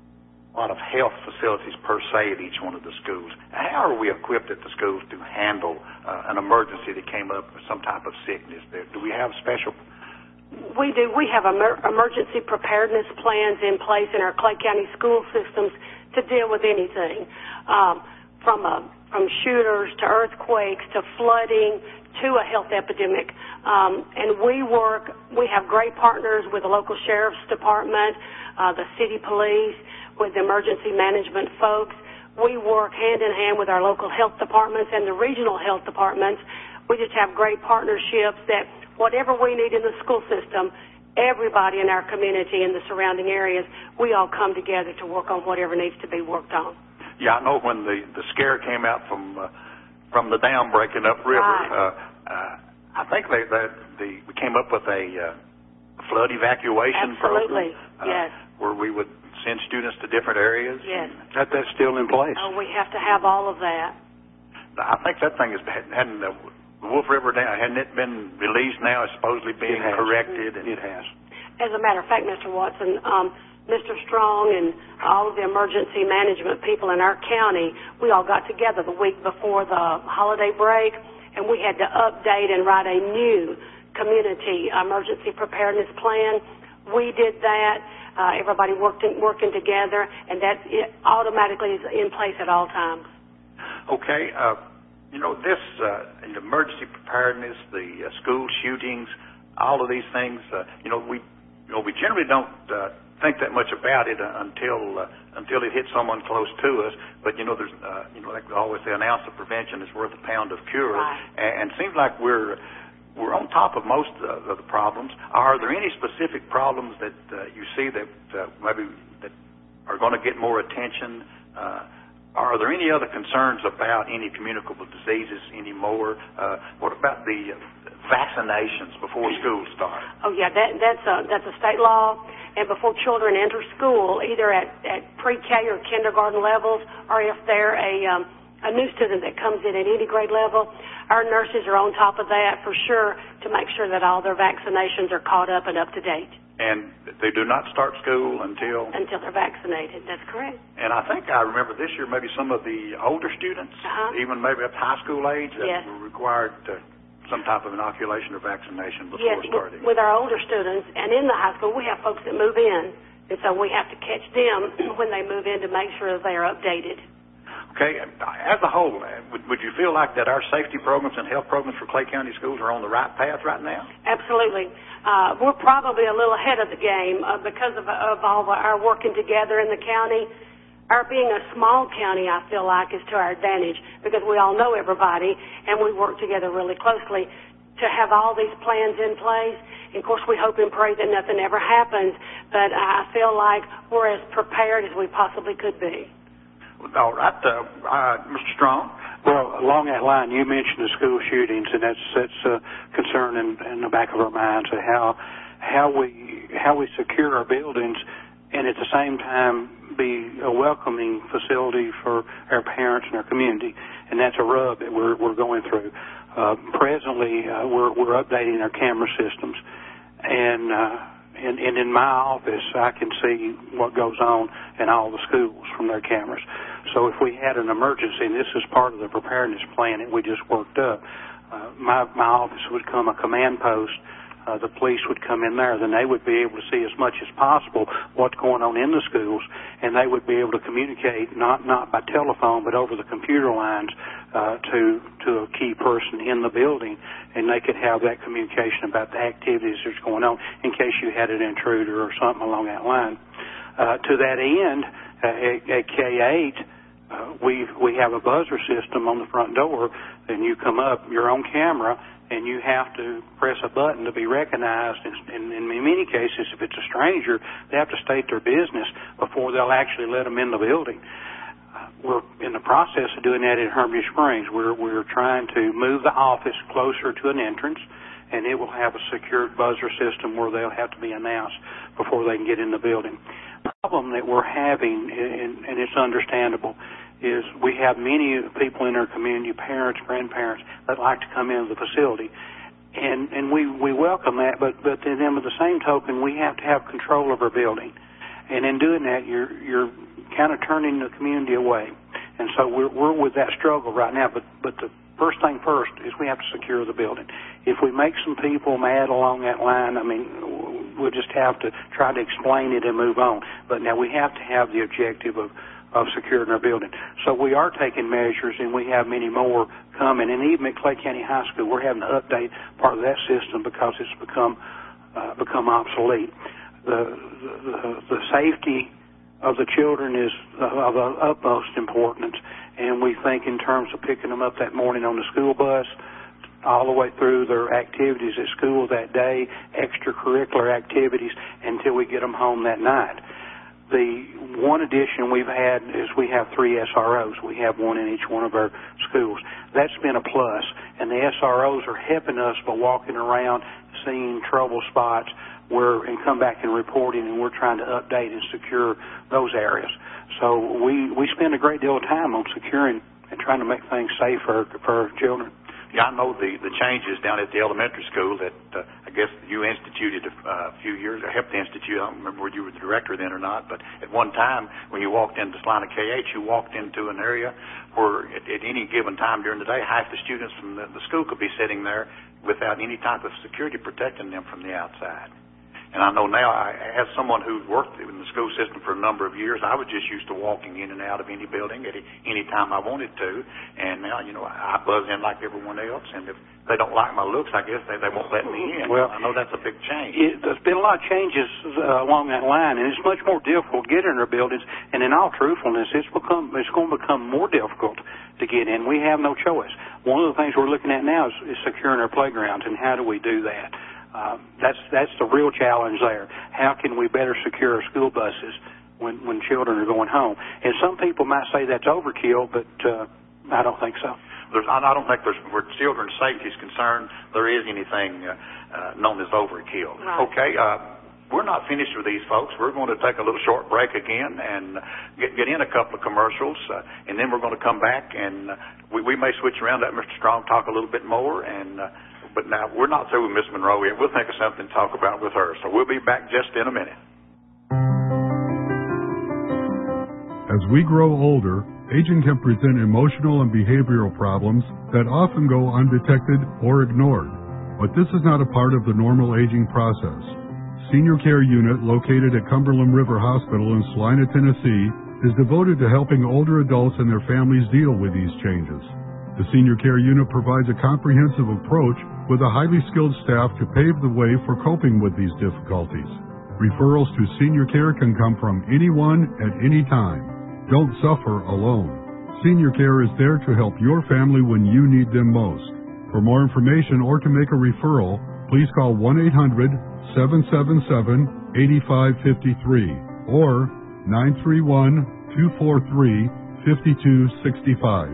a lot of health facilities per se at each one of the schools. How are we equipped at the schools to handle uh, an emergency that came up with some type of sickness? Do we have special? We do. We have emer- emergency preparedness plans in place in our Clay County school systems to deal with anything, um, from a, from shooters to earthquakes to flooding to a health epidemic. Um, and we work. We have great partners with the local sheriff's department, uh, the city police, with the emergency management folks. We work hand in hand with our local health departments and the regional health departments. We just have great partnerships that whatever we need in the school system, everybody in our community and the surrounding areas, we all come together to work on whatever needs to be worked on. Yeah, I know when the, the scare came out from uh, from the dam breaking up river, right. uh, uh, I think they, they, they, we came up with a uh, flood evacuation Absolutely. program. Uh, yes. Where we would send students to different areas. Yes. That, that's still in place. Oh, we have to have all of that. I think that thing is hadn't the Wolf River Dam hadn't it been released now? It's supposedly being it corrected. And it has. As a matter of fact, Mister Watson, um, Mister Strong and all of the emergency management people in our county, we all got together the week before the holiday break, and we had to update and write a new community emergency preparedness plan. We did that. Uh, everybody worked in, working together, and that it automatically is in place at all times. Okay. Uh, you know, this uh, emergency preparedness, the uh, school shootings, all of these things, uh, you know, we you know, we generally don't uh, think that much about it uh, until uh, until it hits someone close to us. But, you know, there's, uh, you know, like we always say, an ounce of prevention is worth a pound of cure. Right. And, and it seems like we're We're on top of most of the problems. Are there any specific problems that uh, you see that uh, maybe that are going to get more attention? Uh, are there any other concerns about any communicable diseases anymore? Uh, what about the vaccinations before school starts? Oh yeah, that, that's a that's a state law. And before children enter school, either at, at pre-K or kindergarten levels, or if they're a um, a new student that comes in at any grade level, our nurses are on top of that for sure to make sure that all their vaccinations are caught up and up to date. And they do not start school until? Until they're vaccinated, that's correct. And I think I remember this year maybe some of the older students, uh-huh. even maybe up to high school age, that yes. were required to, some type of inoculation or vaccination before yes, starting. With our older students, and in the high school, we have folks that move in, and so we have to catch them when they move in to make sure that they are updated. Okay, as a whole, would, would you feel like that our safety programs and health programs for Clay County schools are on the right path right now? Absolutely. Uh, we're probably a little ahead of the game uh, because of, of all of our working together in the county. Our being a small county, I feel like, is to our advantage because we all know everybody and we work together really closely to have all these plans in place. And of course, we hope and pray that nothing ever happens, but I feel like we're as prepared as we possibly could be. All right, uh, uh, Mister Strong. Well, along that line, you mentioned the school shootings, and that's that's a concern in, in the back of our minds of how how we how we secure our buildings, and at the same time be a welcoming facility for our parents and our community, and that's a rub that we're we're going through. Uh, presently, uh, we're we're updating our camera systems, and. Uh, And, and in my office, I can see what goes on in all the schools from their cameras. So if we had an emergency, and this is part of the preparedness plan that we just worked up, uh, my, my office would become a command post. Uh, the police would come in there, then they would be able to see as much as possible what's going on in the schools, and they would be able to communicate not not by telephone but over the computer lines uh, to to a key person in the building, and they could have that communication about the activities that's going on in case you had an intruder or something along that line. Uh, to that end, uh, at, at K eight, uh, we we have a buzzer system on the front door, and you come up your own camera. And you have to press a button to be recognized. And in many cases, if it's a stranger, they have to state their business before they'll actually let them in the building. Uh, we're in the process of doing that in Hermitage Springs. We're, we're trying to move the office closer to an entrance, and it will have a secured buzzer system where they'll have to be announced before they can get in the building. The problem that we're having, and, and it's understandable, is we have many people in our community, parents, grandparents, that like to come into the facility. And and we, we welcome that, but, but then with the same token, we have to have control of our building. And in doing that, you're, you're kind of turning the community away. And so we're, we're with that struggle right now. But, but the first thing first is we have to secure the building. If we make some people mad along that line, I mean, we'll just have to try to explain it and move on. But now we have to have the objective of, of securing our building. So we are taking measures, and we have many more coming. And even at Clay County High School, we're having to update part of that system because it's become uh, become obsolete. The, the, the safety of the children is of the utmost importance, and we think in terms of picking them up that morning on the school bus, all the way through their activities at school that day, extracurricular activities, until we get them home that night. The one addition we've had is we have three S R Os. We have one in each one of our schools. That's been a plus, and the S R Os are helping us by walking around, seeing trouble spots, where and come back and reporting, and we're trying to update and secure those areas. So we, we spend a great deal of time on securing and trying to make things safe for, for our children. Yeah, I know the, the changes down at the elementary school that uh, I guess you instituted a uh, few years, or helped to institute. I don't remember whether you were the director then or not, but at one time when you walked into Salina K H, you walked into an area where at, at any given time during the day, half the students from the, the school could be sitting there without any type of security protecting them from the outside. And I know now, I, as someone who's worked in the school system for a number of years, I was just used to walking in and out of any building at any time I wanted to. And now, you know, I buzz in like everyone else. And if they don't like my looks, I guess they, they won't let me in. Well, I know that's a big change. It, there's been a lot of changes uh, along that line, and it's much more difficult to get in our buildings. And in all truthfulness, it's become it's going to become more difficult to get in. We have no choice. One of the things we're looking at now is, is securing our playgrounds, and how do we do that? Uh, that's that's the real challenge there. How can we better secure our school buses when when children are going home? And some people might say that's overkill, but uh, I don't think so. There's, I don't think there's, where children's safety is concerned, there is anything uh, uh, known as overkill. Right. Okay, uh, we're not finished with these folks. We're going to take a little short break again and get, get in a couple of commercials, uh, and then we're going to come back, and uh, we, we may switch around, let Mister Strong talk a little bit more, and uh, but now we're not through with Miss Monroe yet. We'll think of something to talk about with her. So we'll be back just in a minute. As we grow older, aging can present emotional and behavioral problems that often go undetected or ignored. But this is not a part of the normal aging process. Senior Care Unit, located at Cumberland River Hospital in Salina, Tennessee, is devoted to helping older adults and their families deal with these changes. The Senior Care Unit provides a comprehensive approach with a highly skilled staff to pave the way for coping with these difficulties. Referrals to Senior Care can come from anyone at any time. Don't suffer alone. Senior Care is there to help your family when you need them most. For more information or to make a referral, please call one eight hundred, seven seven seven, eight five five three or nine three one, two four three, five two six five.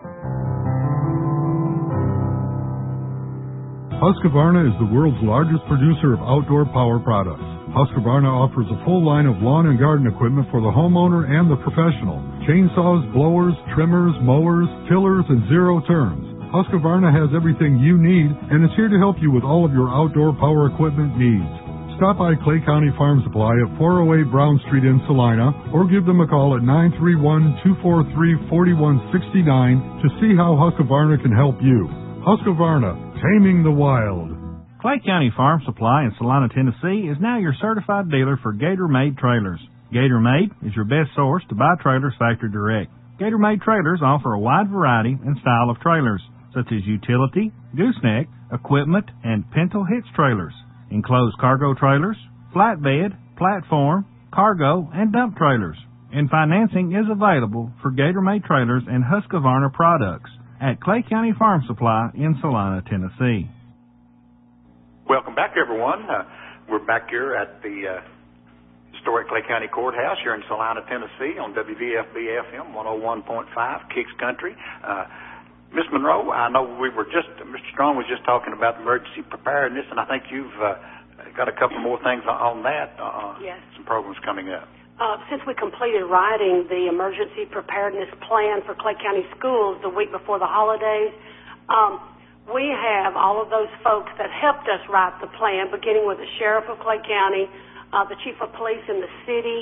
Husqvarna is the world's largest producer of outdoor power products. Husqvarna offers a full line of lawn and garden equipment for the homeowner and the professional. Chainsaws, blowers, trimmers, mowers, tillers, and zero turns. Husqvarna has everything you need and is here to help you with all of your outdoor power equipment needs. Stop by Clay County Farm Supply at four oh eight Brown Street in Salina or give them a call at nine three one, two four three, four one six nine to see how Husqvarna can help you. Husqvarna, taming the wild. Clay County Farm Supply in Salina, Tennessee is now your certified dealer for Gator-Made trailers. Gator-Made is your best source to buy trailers factory direct. Gator-Made trailers offer a wide variety and style of trailers, such as utility, gooseneck, equipment, and pintle hitch trailers, enclosed cargo trailers, flatbed, platform, cargo, and dump trailers. And financing is available for Gator-Made trailers and Husqvarna products at Clay County Farm Supply in Salina, Tennessee. Welcome back, everyone. Uh, we're back here at the uh, historic Clay County Courthouse here in Salina, Tennessee on W V F B F M one oh one point five, Kicks Country. Uh, Miss Monroe, I know we were just, Mister Strong was just talking about emergency preparedness, and I think you've uh, got a couple more things on that. Uh, yes. Some programs coming up. Uh, since we completed writing the emergency preparedness plan for Clay County schools the week before the holidays, um, we have all of those folks that helped us write the plan, beginning with the sheriff of Clay County, uh, the chief of police in the city,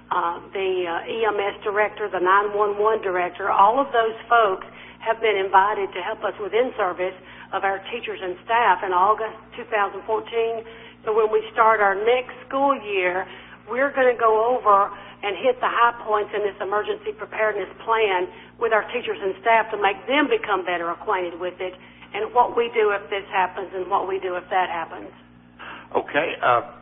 uh, the uh, E M S director, the nine one one director, all of those folks have been invited to help us with in-service of our teachers and staff in August two thousand fourteen. So when we start our next school year, we're going to go over and hit the high points in this emergency preparedness plan with our teachers and staff to make them become better acquainted with it and what we do if this happens and what we do if that happens. Okay. Uh,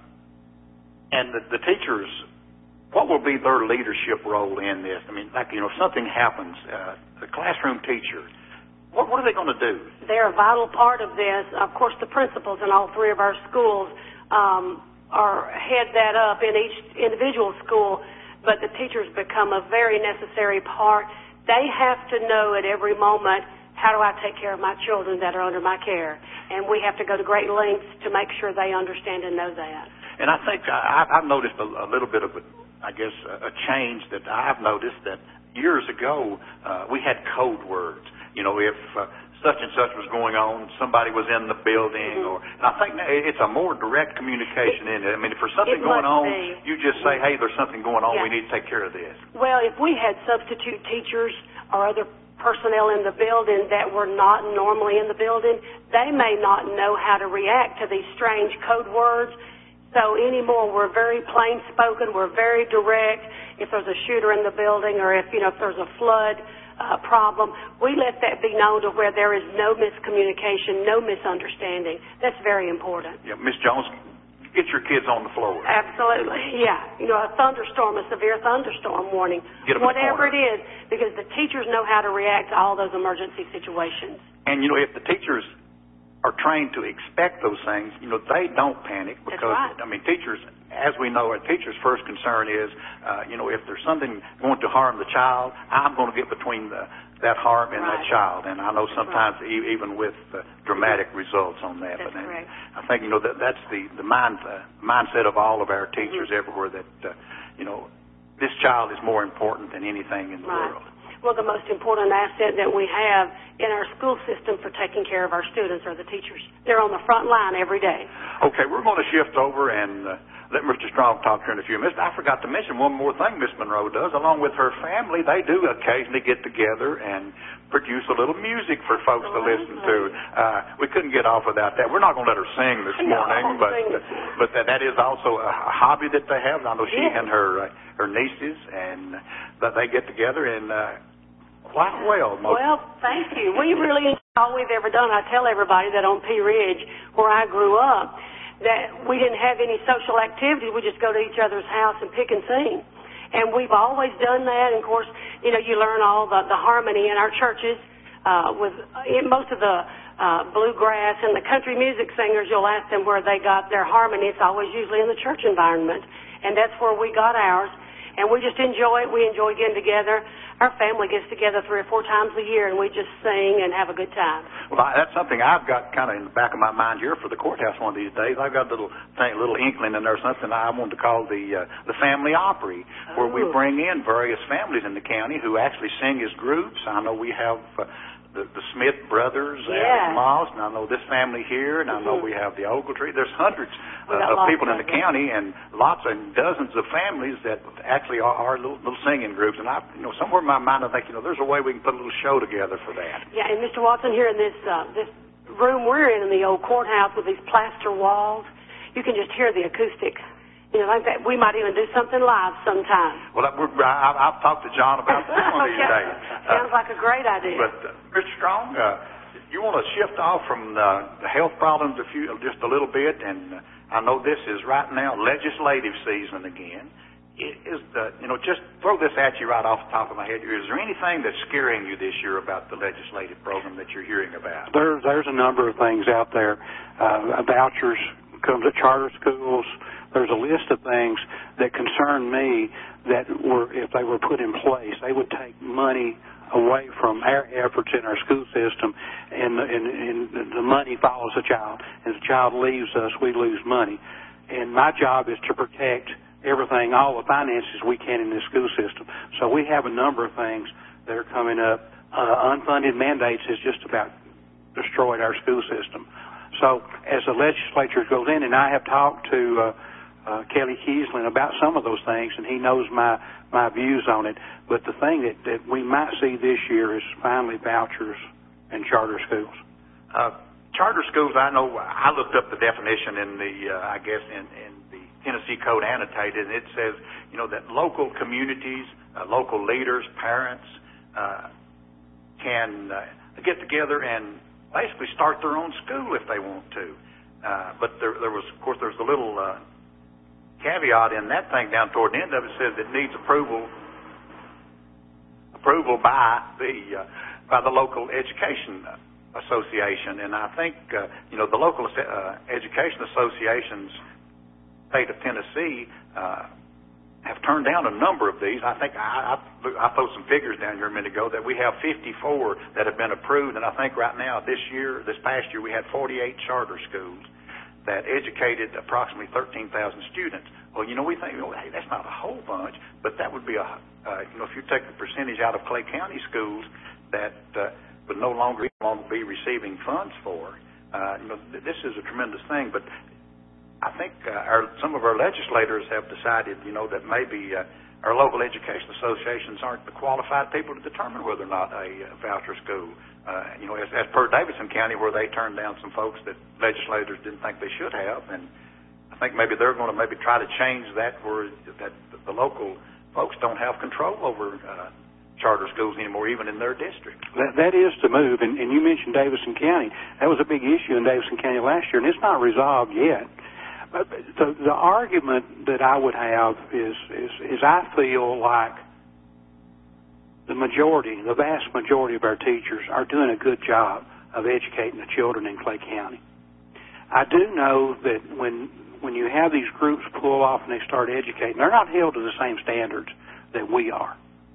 and the, the teachers, what will be their leadership role in this? I mean, like, you know, if something happens, uh, the classroom teacher, what, what are they going to do? They're a vital part of this. Of course, the principals in all three of our schools um, are head that up in each individual school, but the teachers become a very necessary part. They have to know at every moment, how do I take care of my children that are under my care? And we have to go to great lengths to make sure they understand and know that. And I think I, I've noticed a, a little bit of a I guess, a change that I've noticed that years ago uh, we had code words. You know, if uh, such and such was going on, somebody was in the building, mm-hmm. or and I think it's a more direct communication in it. I mean, if there's something going on, be. you just say, hey, there's something going on, yeah. we need to take care of this. Well, if we had substitute teachers or other personnel in the building that were not normally in the building, they may not know how to react to these strange code words. So anymore, we're very plain spoken, we're very direct. If there's a shooter in the building or if, you know, if there's a flood uh, problem, we let that be known to where there is no miscommunication, no misunderstanding. That's very important. Yeah, Miz Jones, get your kids on the floor. Absolutely, yeah. You know, a thunderstorm, a severe thunderstorm warning, get them whatever it is, because the teachers know how to react to all those emergency situations. And, you know, if the teachers are trained to expect those things, you know, they don't panic because, right. I mean, teachers, as we know, a teacher's first concern is, uh, you know, if there's something going to harm the child, I'm going to get between the, that harm and right. that child. And I know sometimes right. e- even with uh, dramatic results on that. That's but correct. I think, you know, that that's the, the mind, uh, mindset of all of our teachers mm-hmm. everywhere that, uh, you know, this child is more important than anything in the right. world. Well, the most important asset that we have in our school system for taking care of our students are the teachers. They're on the front line every day. Okay, we're going to shift over and uh, let Mister Strong talk here in a few minutes. I forgot to mention one more thing Miss Monroe does. Along with her family, they do occasionally get together and produce a little music for folks to listen to. Uh, we couldn't get off without that. We're not going to let her sing this morning, no, but uh, but that, that is also a hobby that they have. I know she yes. and her uh, her nieces, and that they get together and uh, quite well. Most well, thank you. We really enjoy all we've ever done. I tell everybody that on Pea Ridge, where I grew up, that we didn't have any social activities. We just go to each other's house and pick and sing. And we've always done that. And, of course, you know, you learn all the, the harmony in our churches uh, with in most of the uh, bluegrass and the country music singers. You'll ask them where they got their harmony. It's always usually in the church environment. And that's where we got ours. And we just enjoy it. We enjoy getting together. Our family gets together three or four times a year, and we just sing and have a good time. Well, I, that's something I've got kind of in the back of my mind here for the courthouse one of these days. I've got a little thing, little inkling in there, something I wanted to call the uh, the Family Opry, oh. where we bring in various families in the county who actually sing as groups. I know we have uh, the, the Smith brothers, yeah. Adam Moss, and I know this family here, and I know mm-hmm. we have the Ogletree. There's hundreds uh, of people in the county, and lots and dozens of families that actually are, are little, little singing groups. And I, you know, somewhere in my mind, I think, you know, there's a way we can put a little show together for that. Yeah, and Mister Watson, here in this uh, this room we're in, in the old courthouse with these plaster walls, you can just hear the acoustic. You know, like that. We might even do something live sometime. Well, we're, I, I've talked to John about this one of these okay. days. Sounds uh, like a great idea. But, uh, Mister Strong, uh, you want to shift off from uh, the health problems a few, just a little bit, and uh, I know this is right now legislative season again. It is the, you know, just throw this at you right off the top of my head. Is there anything that's scaring you this year about the legislative program that you're hearing about? There, there's a number of things out there. Uh, vouchers comes to charter schools. There's a list of things that concern me that were, if they were put in place, they would take money away from our efforts in our school system, and, and, and the money follows the child. As the child leaves us, we lose money. And my job is to protect everything, all the finances we can in the school system. So we have a number of things that are coming up. Uh, unfunded mandates has just about destroyed our school system. So as the legislature goes in, and I have talked to uh, uh, Kelly Kiesling about some of those things, and he knows my, my views on it. But the thing that, that we might see this year is finally vouchers and charter schools. Uh, charter schools, I know, I looked up the definition in the, uh, I guess, in, in the Tennessee Code annotated, and it says, you know, that local communities, uh, local leaders, parents, uh, can uh, get together and basically start their own school if they want to. Uh, but there, there was, of course, there's a little uh, caveat in that thing down toward the end of it. Says it needs approval, approval by the uh, by the local education association. And I think uh, you know the local uh, education associations, state of Tennessee, uh, have turned down a number of these. I think I, I, I threw some figures down here a minute ago that we have fifty-four that have been approved, and I think right now this year, this past year, we had forty-eight charter schools that educated approximately thirteen thousand students. Well, you know, we think, well, hey, that's not a whole bunch, but that would be a, uh, you know, if you take the percentage out of Clay County schools that uh, would no longer, no longer be receiving funds for, uh, you know, this is a tremendous thing. But I think uh, our, some of our legislators have decided, you know, that maybe uh, our local education associations aren't the qualified people to determine whether or not a uh, voucher school. Uh, you know, as, as per Davidson County, where they turned down some folks that legislators didn't think they should have, and I think maybe they're going to maybe try to change that where that the local folks don't have control over uh, charter schools anymore, even in their district. That, that is the move, and, and you mentioned Davidson County. That was a big issue in Davidson County last year, and it's not resolved yet. But the, the argument that I would have is, is, is I feel like the majority, the vast majority of our teachers are doing a good job of educating the children in Clay County. I do know that when when you have these groups pull off and they start educating, they're not held to the same standards that we are.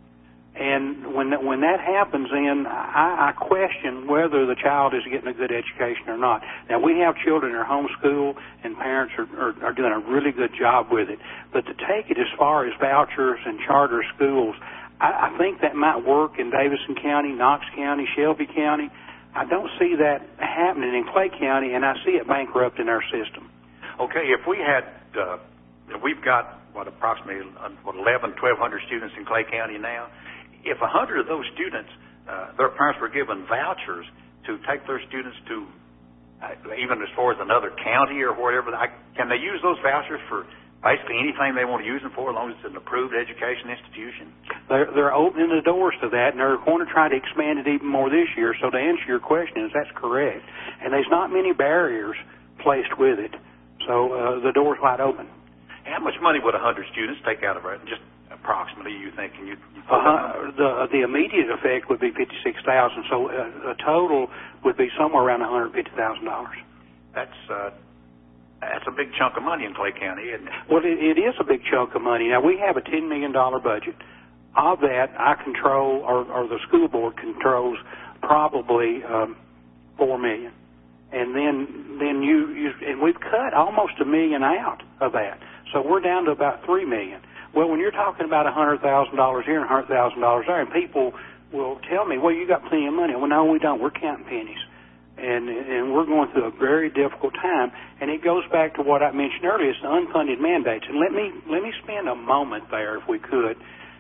And when that, when that happens, then I, I question whether the child is getting a good education or not. Now, we have children that are homeschooled, and parents are, are, are doing a really good job with it. But to take it as far as vouchers and charter schools, I, I think that might work in Davidson County, Knox County, Shelby County. I don't see that happening in Clay County, and I see it bankrupt in our system. Okay, if we had, uh, we've got, what, approximately what, eleven, twelve hundred students in Clay County now. If a hundred of those students, uh, their parents were given vouchers to take their students to, uh, even as far as another county or whatever, I, can they use those vouchers for basically anything they want to use them for, as long as it's an approved education institution? They're, they're opening the doors to that, and they're going to try to expand it even more this year. So to answer your question, is that's correct. And there's not many barriers placed with it. So uh, the door's wide open. How much money would a hundred students take out of it? Just approximately, you think? Can you? you uh, the the immediate effect would be fifty-six thousand. So uh, a total would be somewhere around one hundred fifty thousand dollars. That's uh, that's a big chunk of money in Clay County, isn't it? Well, it, it is a big chunk of money. Now we have a ten million dollar budget. Of that, I control, or, or the school board controls, probably um, four million. And then, then you, you, and we've cut almost a million out of that. So we're down to about three million. Well, when you're talking about a hundred thousand dollars here and a hundred thousand dollars there, and people will tell me, well, you got plenty of money. Well, no, we don't. We're counting pennies. And, and we're going through a very difficult time. And it goes back to what I mentioned earlier, it's the unfunded mandates. And let me, let me spend a moment there, if we could.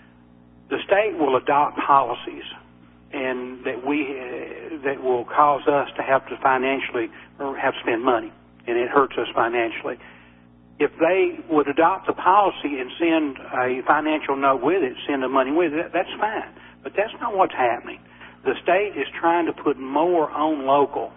The state will adopt policies and that we uh, that will cause us to have to financially or have to spend money, and it hurts us financially. If they would adopt the policy and send a financial note with it, send the money with it, that's fine. But that's not what's happening. The state is trying to put more on local,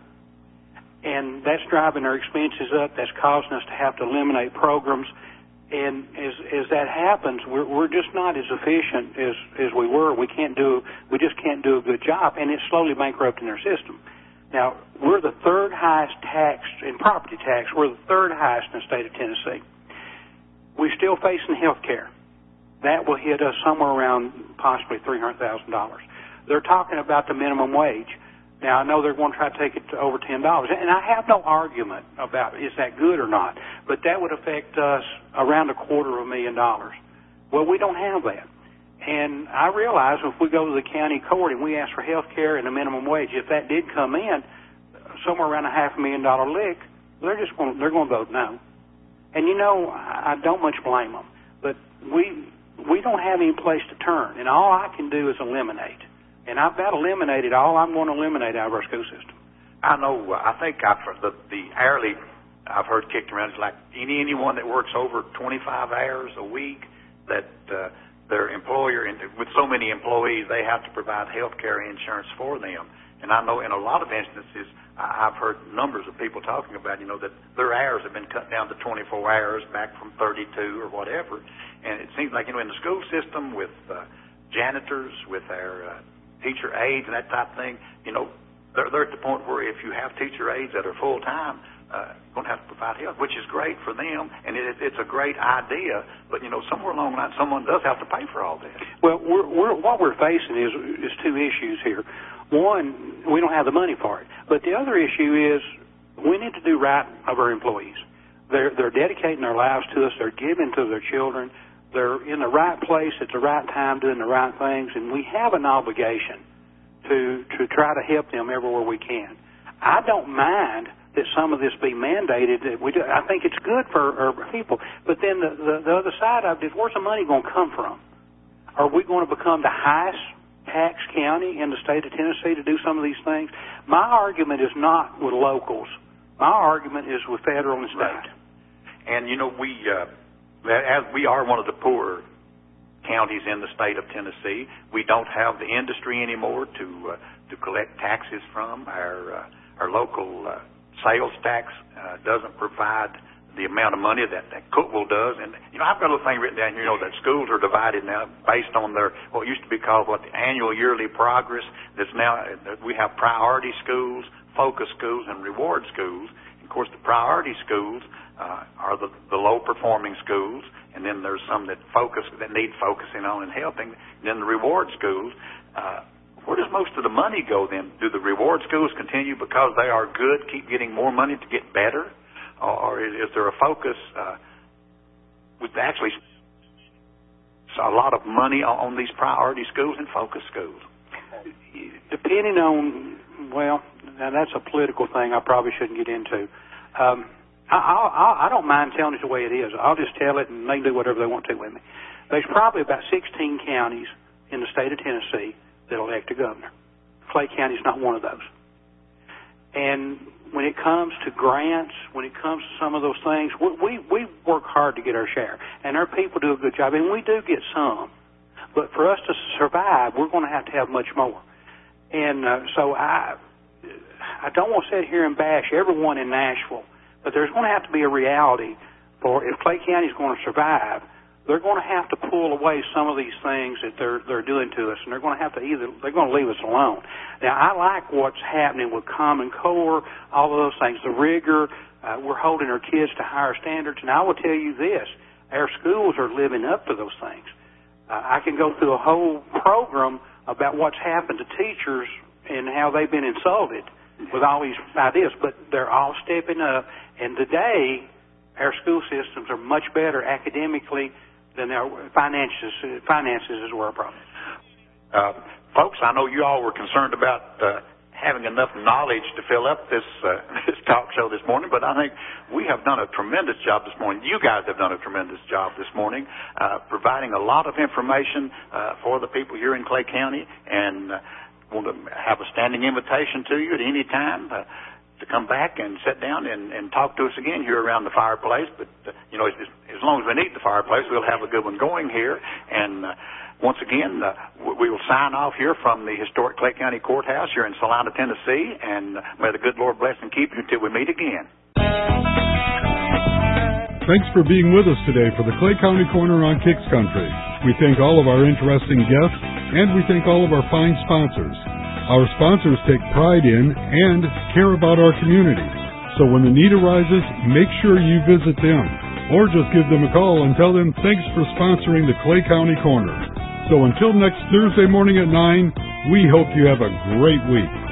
and that's driving their expenses up. That's causing us to have to eliminate programs. And as as that happens, we're we're just not as efficient as as we were. We can't do we just can't do a good job, and it's slowly bankrupting our system. Now, we're the third highest tax in property tax. We're the third highest in the state of Tennessee. We're still facing health care. That will hit us somewhere around possibly three hundred thousand dollars. They're talking about the minimum wage. Now, I know they're going to try to take it to over ten dollars, and I have no argument about is that good or not, but that would affect us around a quarter of a million dollars. Well, we don't have that. And I realize if we go to the county court and we ask for health care and a minimum wage, if that did come in, somewhere around a half a million dollar lick, they're just going to, they're going to vote no. And, you know, I don't much blame them. But we we don't have any place to turn, and all I can do is eliminate. And I've got eliminated all I'm going to eliminate out of our school system. I know, uh, I think I've heard the, the hourly I've heard kicked around is like any anyone that works over twenty-five hours a week that uh, their employer, and with so many employees, they have to provide health care insurance for them. And I know in a lot of instances, I've heard numbers of people talking about, you know, that their hours have been cut down to twenty-four hours back from thirty-two or whatever. And it seems like, you know, in the school system with uh, janitors, with our uh, teacher aides and that type of thing, you know, they're, they're at the point where if you have teacher aides that are full-time, uh, going to have to provide help, which is great for them, and it, it's a great idea. But, you know, somewhere along the line, someone does have to pay for all this. Well, we're, we're, what we're facing is, is two issues here. One, we don't have the money for it. But the other issue is we need to do right of our employees. They're, they're dedicating their lives to us. They're giving to their children. They're in the right place at the right time doing the right things, and we have an obligation to to try to help them everywhere we can. I don't mind that some of this be mandated. That we do. I think it's good for our people. But then the, the, the other side of it is, where's the money going to come from? Are we going to become the highest tax county in the state of Tennessee to do some of these things? My argument is not with locals. My argument is with federal and state. Right. And, you know, we... Uh, As we are one of the poorer counties in the state of Tennessee, we don't have the industry anymore to uh, to collect taxes from. Our uh, our local uh, sales tax uh, doesn't provide the amount of money that, that Cookeville does. And, you know, I've got a little thing written down here, you know, that schools are divided now based on their, what used to be called, what, the annual yearly progress. That's now, we have priority schools, focus schools, and reward schools. Of course, the priority schools uh, are the, the low-performing schools, and then there's some that focus that need focusing on and helping. And then the reward schools. Uh, where does most of the money go then? Do the reward schools continue because they are good, keep getting more money to get better, or is, is there a focus uh, with actually a lot of money on, on these priority schools and focus schools? Depending on, well, now that's a political thing I probably shouldn't get into. Um, I, I, I don't mind telling it the way it is. I'll just tell it, and they can do whatever they want to with me. There's probably about sixteen counties in the state of Tennessee that elect a governor. Clay County is not one of those. And when it comes to grants, when it comes to some of those things, we, we, we work hard to get our share. And our people do a good job. And we do get some. But for us to survive, we're going to have to have much more. And uh, so I I don't want to sit here and bash everyone in Nashville, but there's going to have to be a reality for if Clay County is going to survive, they're going to have to pull away some of these things that they're they're doing to us, and they're going to have to either they're going to leave us alone. Now, I like what's happening with Common Core, all of those things, the rigor. Uh, we're holding our kids to higher standards, and I will tell you this: our schools are living up to those things. Uh, I can go through a whole program about what's happened to teachers and how they've been insulted with all these ideas, but they're all stepping up. And today, our school systems are much better academically than our finances. Finances is where our problem is. Uh, folks, I know you all were concerned about uh, having enough knowledge to fill up this uh, this talk show this morning, but I think we have done a tremendous job this morning. You guys have done a tremendous job this morning, uh, providing a lot of information uh, for the people here in Clay County, and uh, want to have a standing invitation to you at any time uh, to come back and sit down and, and talk to us again here around the fireplace. But, uh, you know, as, as long as we need the fireplace, we'll have a good one going here. And uh, once again, uh, we will sign off here from the historic Clay County Courthouse here in Salina, Tennessee. And uh, may the good Lord bless and keep you until we meet again. Thanks for being with us today for the Clay County Corner on Kicks Country. We thank all of our interesting guests, and we thank all of our fine sponsors. Our sponsors take pride in and care about our community. So when the need arises, make sure you visit them, or just give them a call and tell them thanks for sponsoring the Clay County Corner. So until next Thursday morning at nine, we hope you have a great week.